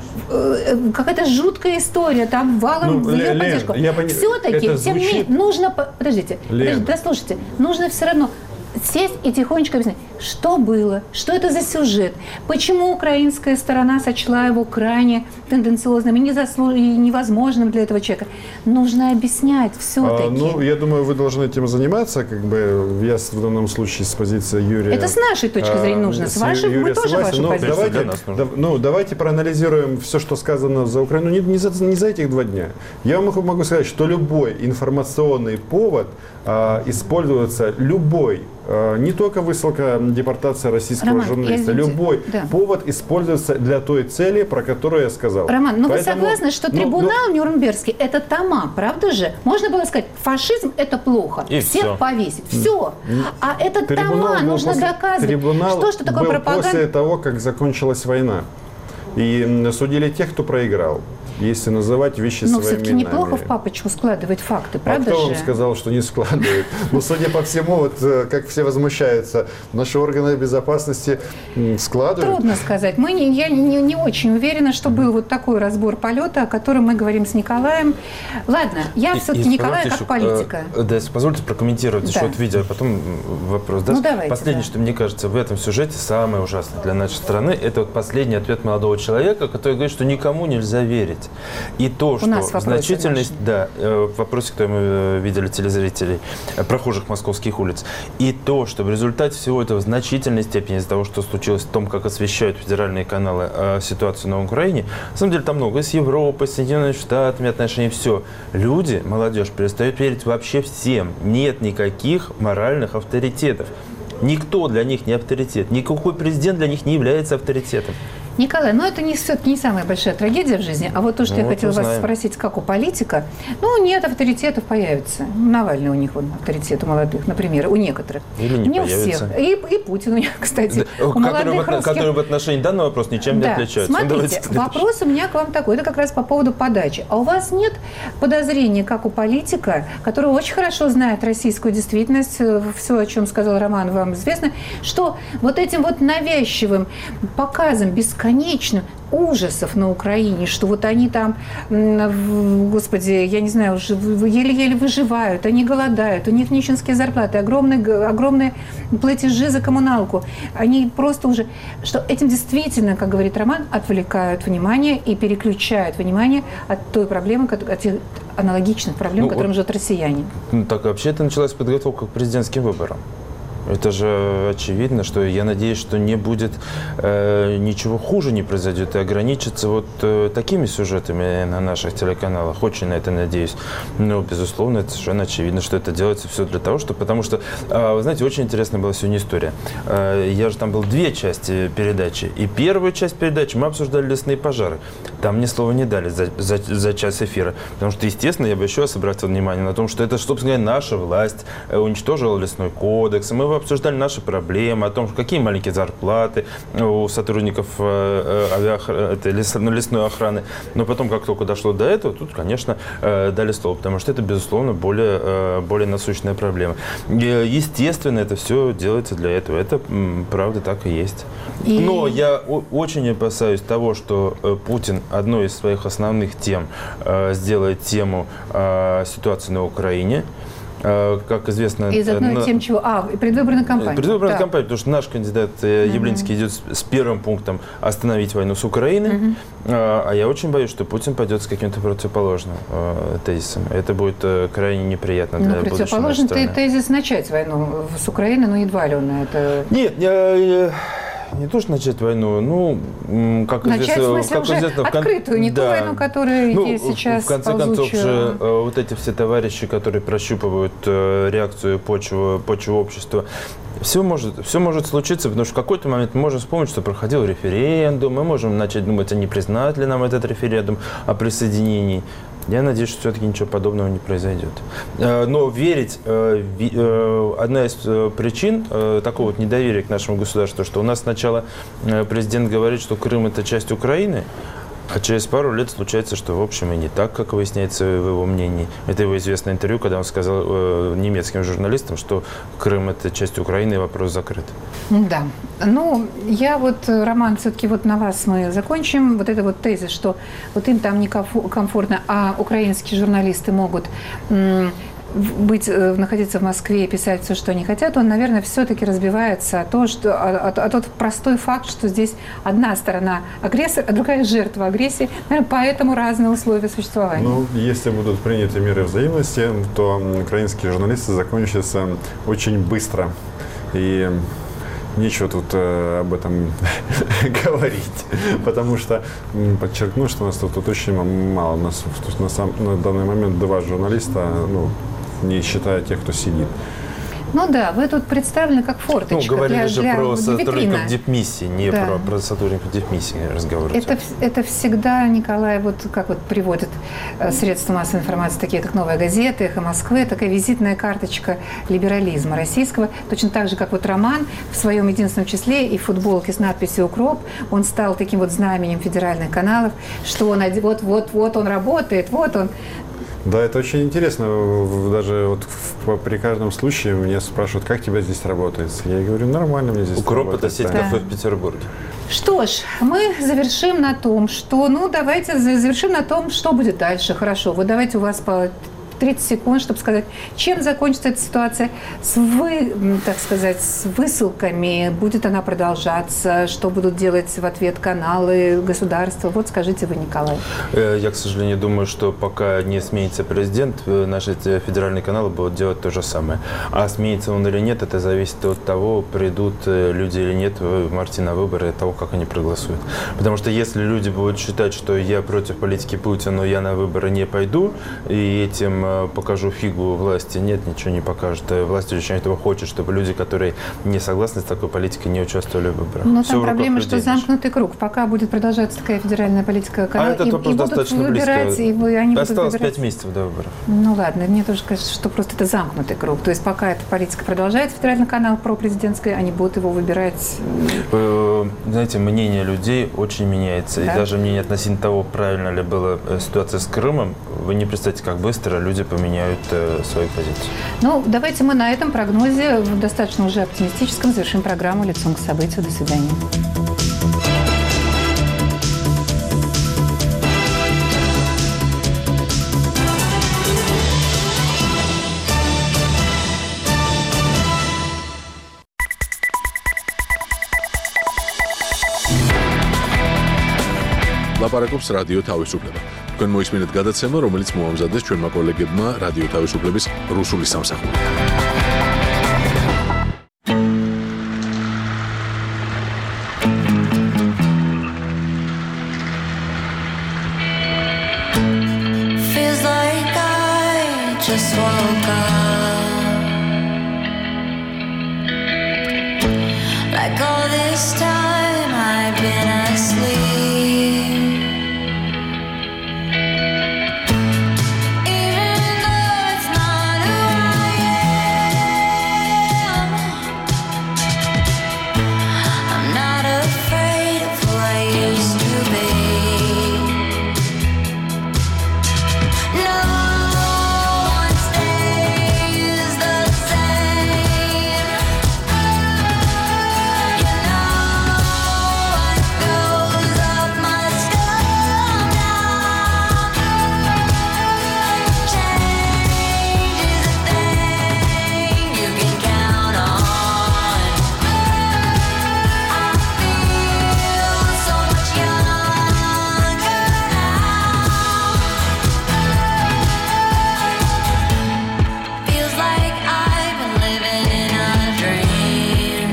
э, какая-то жуткая история, там валом ну, в ее поддержку. Пони... Все-таки, тем звучит... не менее, нужно... Подождите, подождите, дослушайте. Нужно все равно сесть и тихонечко объяснить, что было, что это за сюжет, почему украинская сторона сочла его крайне тенденциозным и, незаслуж... и невозможным для этого человека. Нужно объяснять все-таки. А, ну, я думаю, вы должны этим заниматься, как бы, я в данном случае с позиции Юрия. Это с нашей точки зрения а, нужно, с вашей Юрия мы тоже вашу ну, позицию. Давайте, да, ну, давайте проанализируем все, что сказано за Украину, не, не, за, не за этих два дня. Я вам могу сказать, что любой информационный повод а, используется, любой, а, не только высылка, депортация российского Роман, журналиста, любой да. повод используется для той цели, про которую я сказал. Роман, ну Поэтому, вы согласны, что трибунал ну, ну, Нюрнбергский – это тома, правда же? Можно было сказать, фашизм – это плохо, и всех все. повесить, все. А это тома, нужно после, доказывать. Трибунал что, что такое был пропаганда? После того, как закончилась война. И судили тех, кто проиграл. Если называть вещи Но своими все-таки именами. неплохо в папочку складывать факты, правда а кто же? вам сказал, что не складывают? Ну, судя по всему, вот как все возмущаются, наши органы безопасности складывают. Трудно сказать. Мы не, я не, не очень уверена, что был вот такой разбор полета, о котором мы говорим с Николаем. Ладно, я все-таки Николай как политика. Э, да, если позвольте прокомментировать да. еще вот видео, а потом вопрос. Да? Ну, давайте, Последнее, да. что мне кажется в этом сюжете самое ужасное для нашей страны, это вот последний ответ молодого человека, который говорит, что никому нельзя верить. И то, что значительность, да, в вопросе, который мы видели телезрителей, прохожих московских улиц, и то, что в результате всего этого в значительной степени из-за того, что случилось в том, как освещают федеральные каналы э, ситуацию на Украине, на самом деле там много и с Европой, с Соединенными Штатами отношений, все. Люди, молодежь, перестают верить вообще всем. Нет никаких моральных авторитетов. Никто для них не авторитет. Никакой президент для них не является авторитетом. Николай, ну это не, все-таки не самая большая трагедия в жизни, а вот то, что ну, я вот хотела вас спросить, как у политика, ну нет, авторитетов появится. Навальный у них он авторитет у молодых, например, у некоторых. Или не, не появится. у всех. И, и Путин у них, кстати. Да, у который, в, русских... который в отношении данного вопроса ничем да. не отличается. Смотрите, ну, вопрос у меня к вам такой, это как раз по поводу подачи. А у вас нет подозрения, как у политика, который очень хорошо знает российскую действительность, все, о чем сказал Роман, вам известно, что вот этим вот навязчивым показом бесконечным ужасов на Украине, что вот они там, господи, я не знаю, уже еле-еле выживают, они голодают, у них нищенские зарплаты, огромные, огромные платежи за коммуналку. Они просто уже, что этим действительно, как говорит Роман, отвлекают внимание и переключают внимание от той проблемы, от тех аналогичных проблем, ну, которым вот, живут россияне. Ну, так вообще это началась подготовка к президентским выборам. Это же очевидно, что я надеюсь, что не будет э, ничего хуже не произойдет и ограничится вот э, такими сюжетами на наших телеканалах. Очень на это надеюсь. Но, безусловно, это совершенно очевидно, что это делается все для того, что... Потому что, э, вы знаете, очень интересная была сегодня история. Э, я же там был две части передачи. И первую часть передачи мы обсуждали лесные пожары. Там мне слова не дали за, за, за час эфира. Потому что, естественно, я бы еще раз обратил внимание на том, что это, собственно говоря, наша власть уничтожила лесной кодекс. Мы обсуждали наши проблемы, о том, какие маленькие зарплаты у сотрудников авиа... лесной охраны. Но потом, как только дошло до этого, тут, конечно, дали слово, потому что это, безусловно, более, более насущная проблема. Естественно, это все делается для этого. Это, правда, так и есть. И... Но я очень опасаюсь того, что Путин одной из своих основных тем сделает тему ситуации на Украине. Как известно... Из одной на... тем, чего... А, предвыборная кампания. Предвыборная да. кампания, потому что наш кандидат Яблинский uh-huh. идет с первым пунктом остановить войну с Украиной, uh-huh. а, а я очень боюсь, что Путин пойдет с каким-то противоположным э, тезисом. Это будет э, крайне неприятно для будущего. Противоположный тезис начать войну с Украины, но едва ли он на это... Нет, я... я... Не то, что начать войну, ну, как начать, известно... в смысле, как уже известно, открытую, не да. ту войну, которая ну, есть сейчас. В конце ползучую. концов же, вот эти все товарищи, которые прощупывают реакцию почвы, почвы общества, все может, все может случиться, потому что в какой-то момент мы можем вспомнить, что проходил референдум, мы можем начать думать, а не признать ли нам этот референдум о присоединении. Я надеюсь, что все-таки ничего подобного не произойдет. Но верить, одна из причин такого вот недоверия к нашему государству, что у нас сначала президент говорит, что Крым – это часть Украины, а через пару лет случается, что, в общем, и не так, как выясняется в его мнении. Это его известное интервью, когда он сказал э, немецким журналистам, что Крым – это часть Украины, и вопрос закрыт. Да. Ну, я вот, Роман, все-таки вот на вас мы закончим. Вот это вот тезис, что вот им там некомфортно, а украинские журналисты могут... М- быть, находиться в Москве и писать все, что они хотят, он, наверное, все-таки разбивается о, то, что, о, о, о тот простой факт, что здесь одна сторона агрессор, а другая жертва агрессии. Наверное, поэтому разные условия существования. Ну, если будут приняты меры взаимности, то украинские журналисты закончатся очень быстро. И нечего тут э, об этом говорить, потому что подчеркну, что у нас тут, тут очень мало. У нас на, сам, на данный момент два журналиста, ну, не считая тех, кто сидит. Ну да, вы тут представлены как форточка. Ну, говорили для, же для про сотрудников витрина. дипмиссии, не да. про, про сотрудников дипмиссии разговор. Это, это всегда, Николай, вот как вот приводят средства массовой информации, такие как «Новая газета», «Эхо Москвы», такая визитная карточка либерализма российского. Точно так же, как вот Роман в своем единственном числе и в футболке с надписью «Укроп», он стал таким вот знаменем федеральных каналов, что он вот-вот-вот он работает, вот он. Да, это очень интересно. Даже вот в, при каждом случае меня спрашивают, как тебя здесь работает. Я говорю, нормально мне здесь Укроп работает. это сеть да. кафе в Петербурге. Что ж, мы завершим на том, что, ну, давайте завершим на том, что будет дальше. Хорошо, вот давайте у вас по тридцать секунд, чтобы сказать, чем закончится эта ситуация, с вы, так сказать, с высылками, будет она продолжаться, что будут делать в ответ каналы, государства. Вот скажите вы, Николай. Я, к сожалению, думаю, что пока не сменится президент, наши федеральные каналы будут делать то же самое. А сменится он или нет, это зависит от того, придут люди или нет в марте на выборы, от того, как они проголосуют. Потому что если люди будут считать, что я против политики Путина, но я на выборы не пойду, и этим покажу фигу власти, нет, ничего не покажет. Власть очень этого хочет, чтобы люди, которые не согласны с такой политикой, не участвовали в выборах. Но там проблема, что замкнутый круг. Пока будет продолжаться такая федеральная политика, а и, этот вопрос и достаточно выбирать, близко. И вы, они Осталось будут пять месяцев до выборов. Ну ладно, мне тоже кажется, что просто это замкнутый круг. То есть пока эта политика продолжается, федеральный канал пропрезидентский, они будут его выбирать. Знаете, мнение людей очень меняется. Да? И даже мнение относительно того, правильно ли была ситуация с Крымом, вы не представляете, как быстро люди поменяют э, свою позицию. Ну, давайте мы на этом прогнозе, достаточно уже оптимистическом, завершим программу «Лицом к событию». До свидания. ლაპარაკობს რადიო თავისუფლება. თქვენ მოისმინეთ გადაცემა, რომელიც მოამზადეს ჩვენმა კოლეგებმა რადიო თავისუფლების რუსული სამსახური. just woke up. Like all this time I've been asleep. Even though it's not who I am, I'm not afraid of who I used to be. No one stays the same. You know what goes up must come down. Change is a thing you can count on. I feel so much younger now. Feels like I've been living in a dream,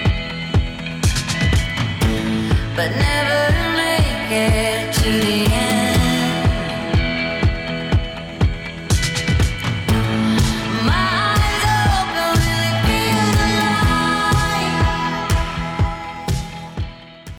but never make it to the end.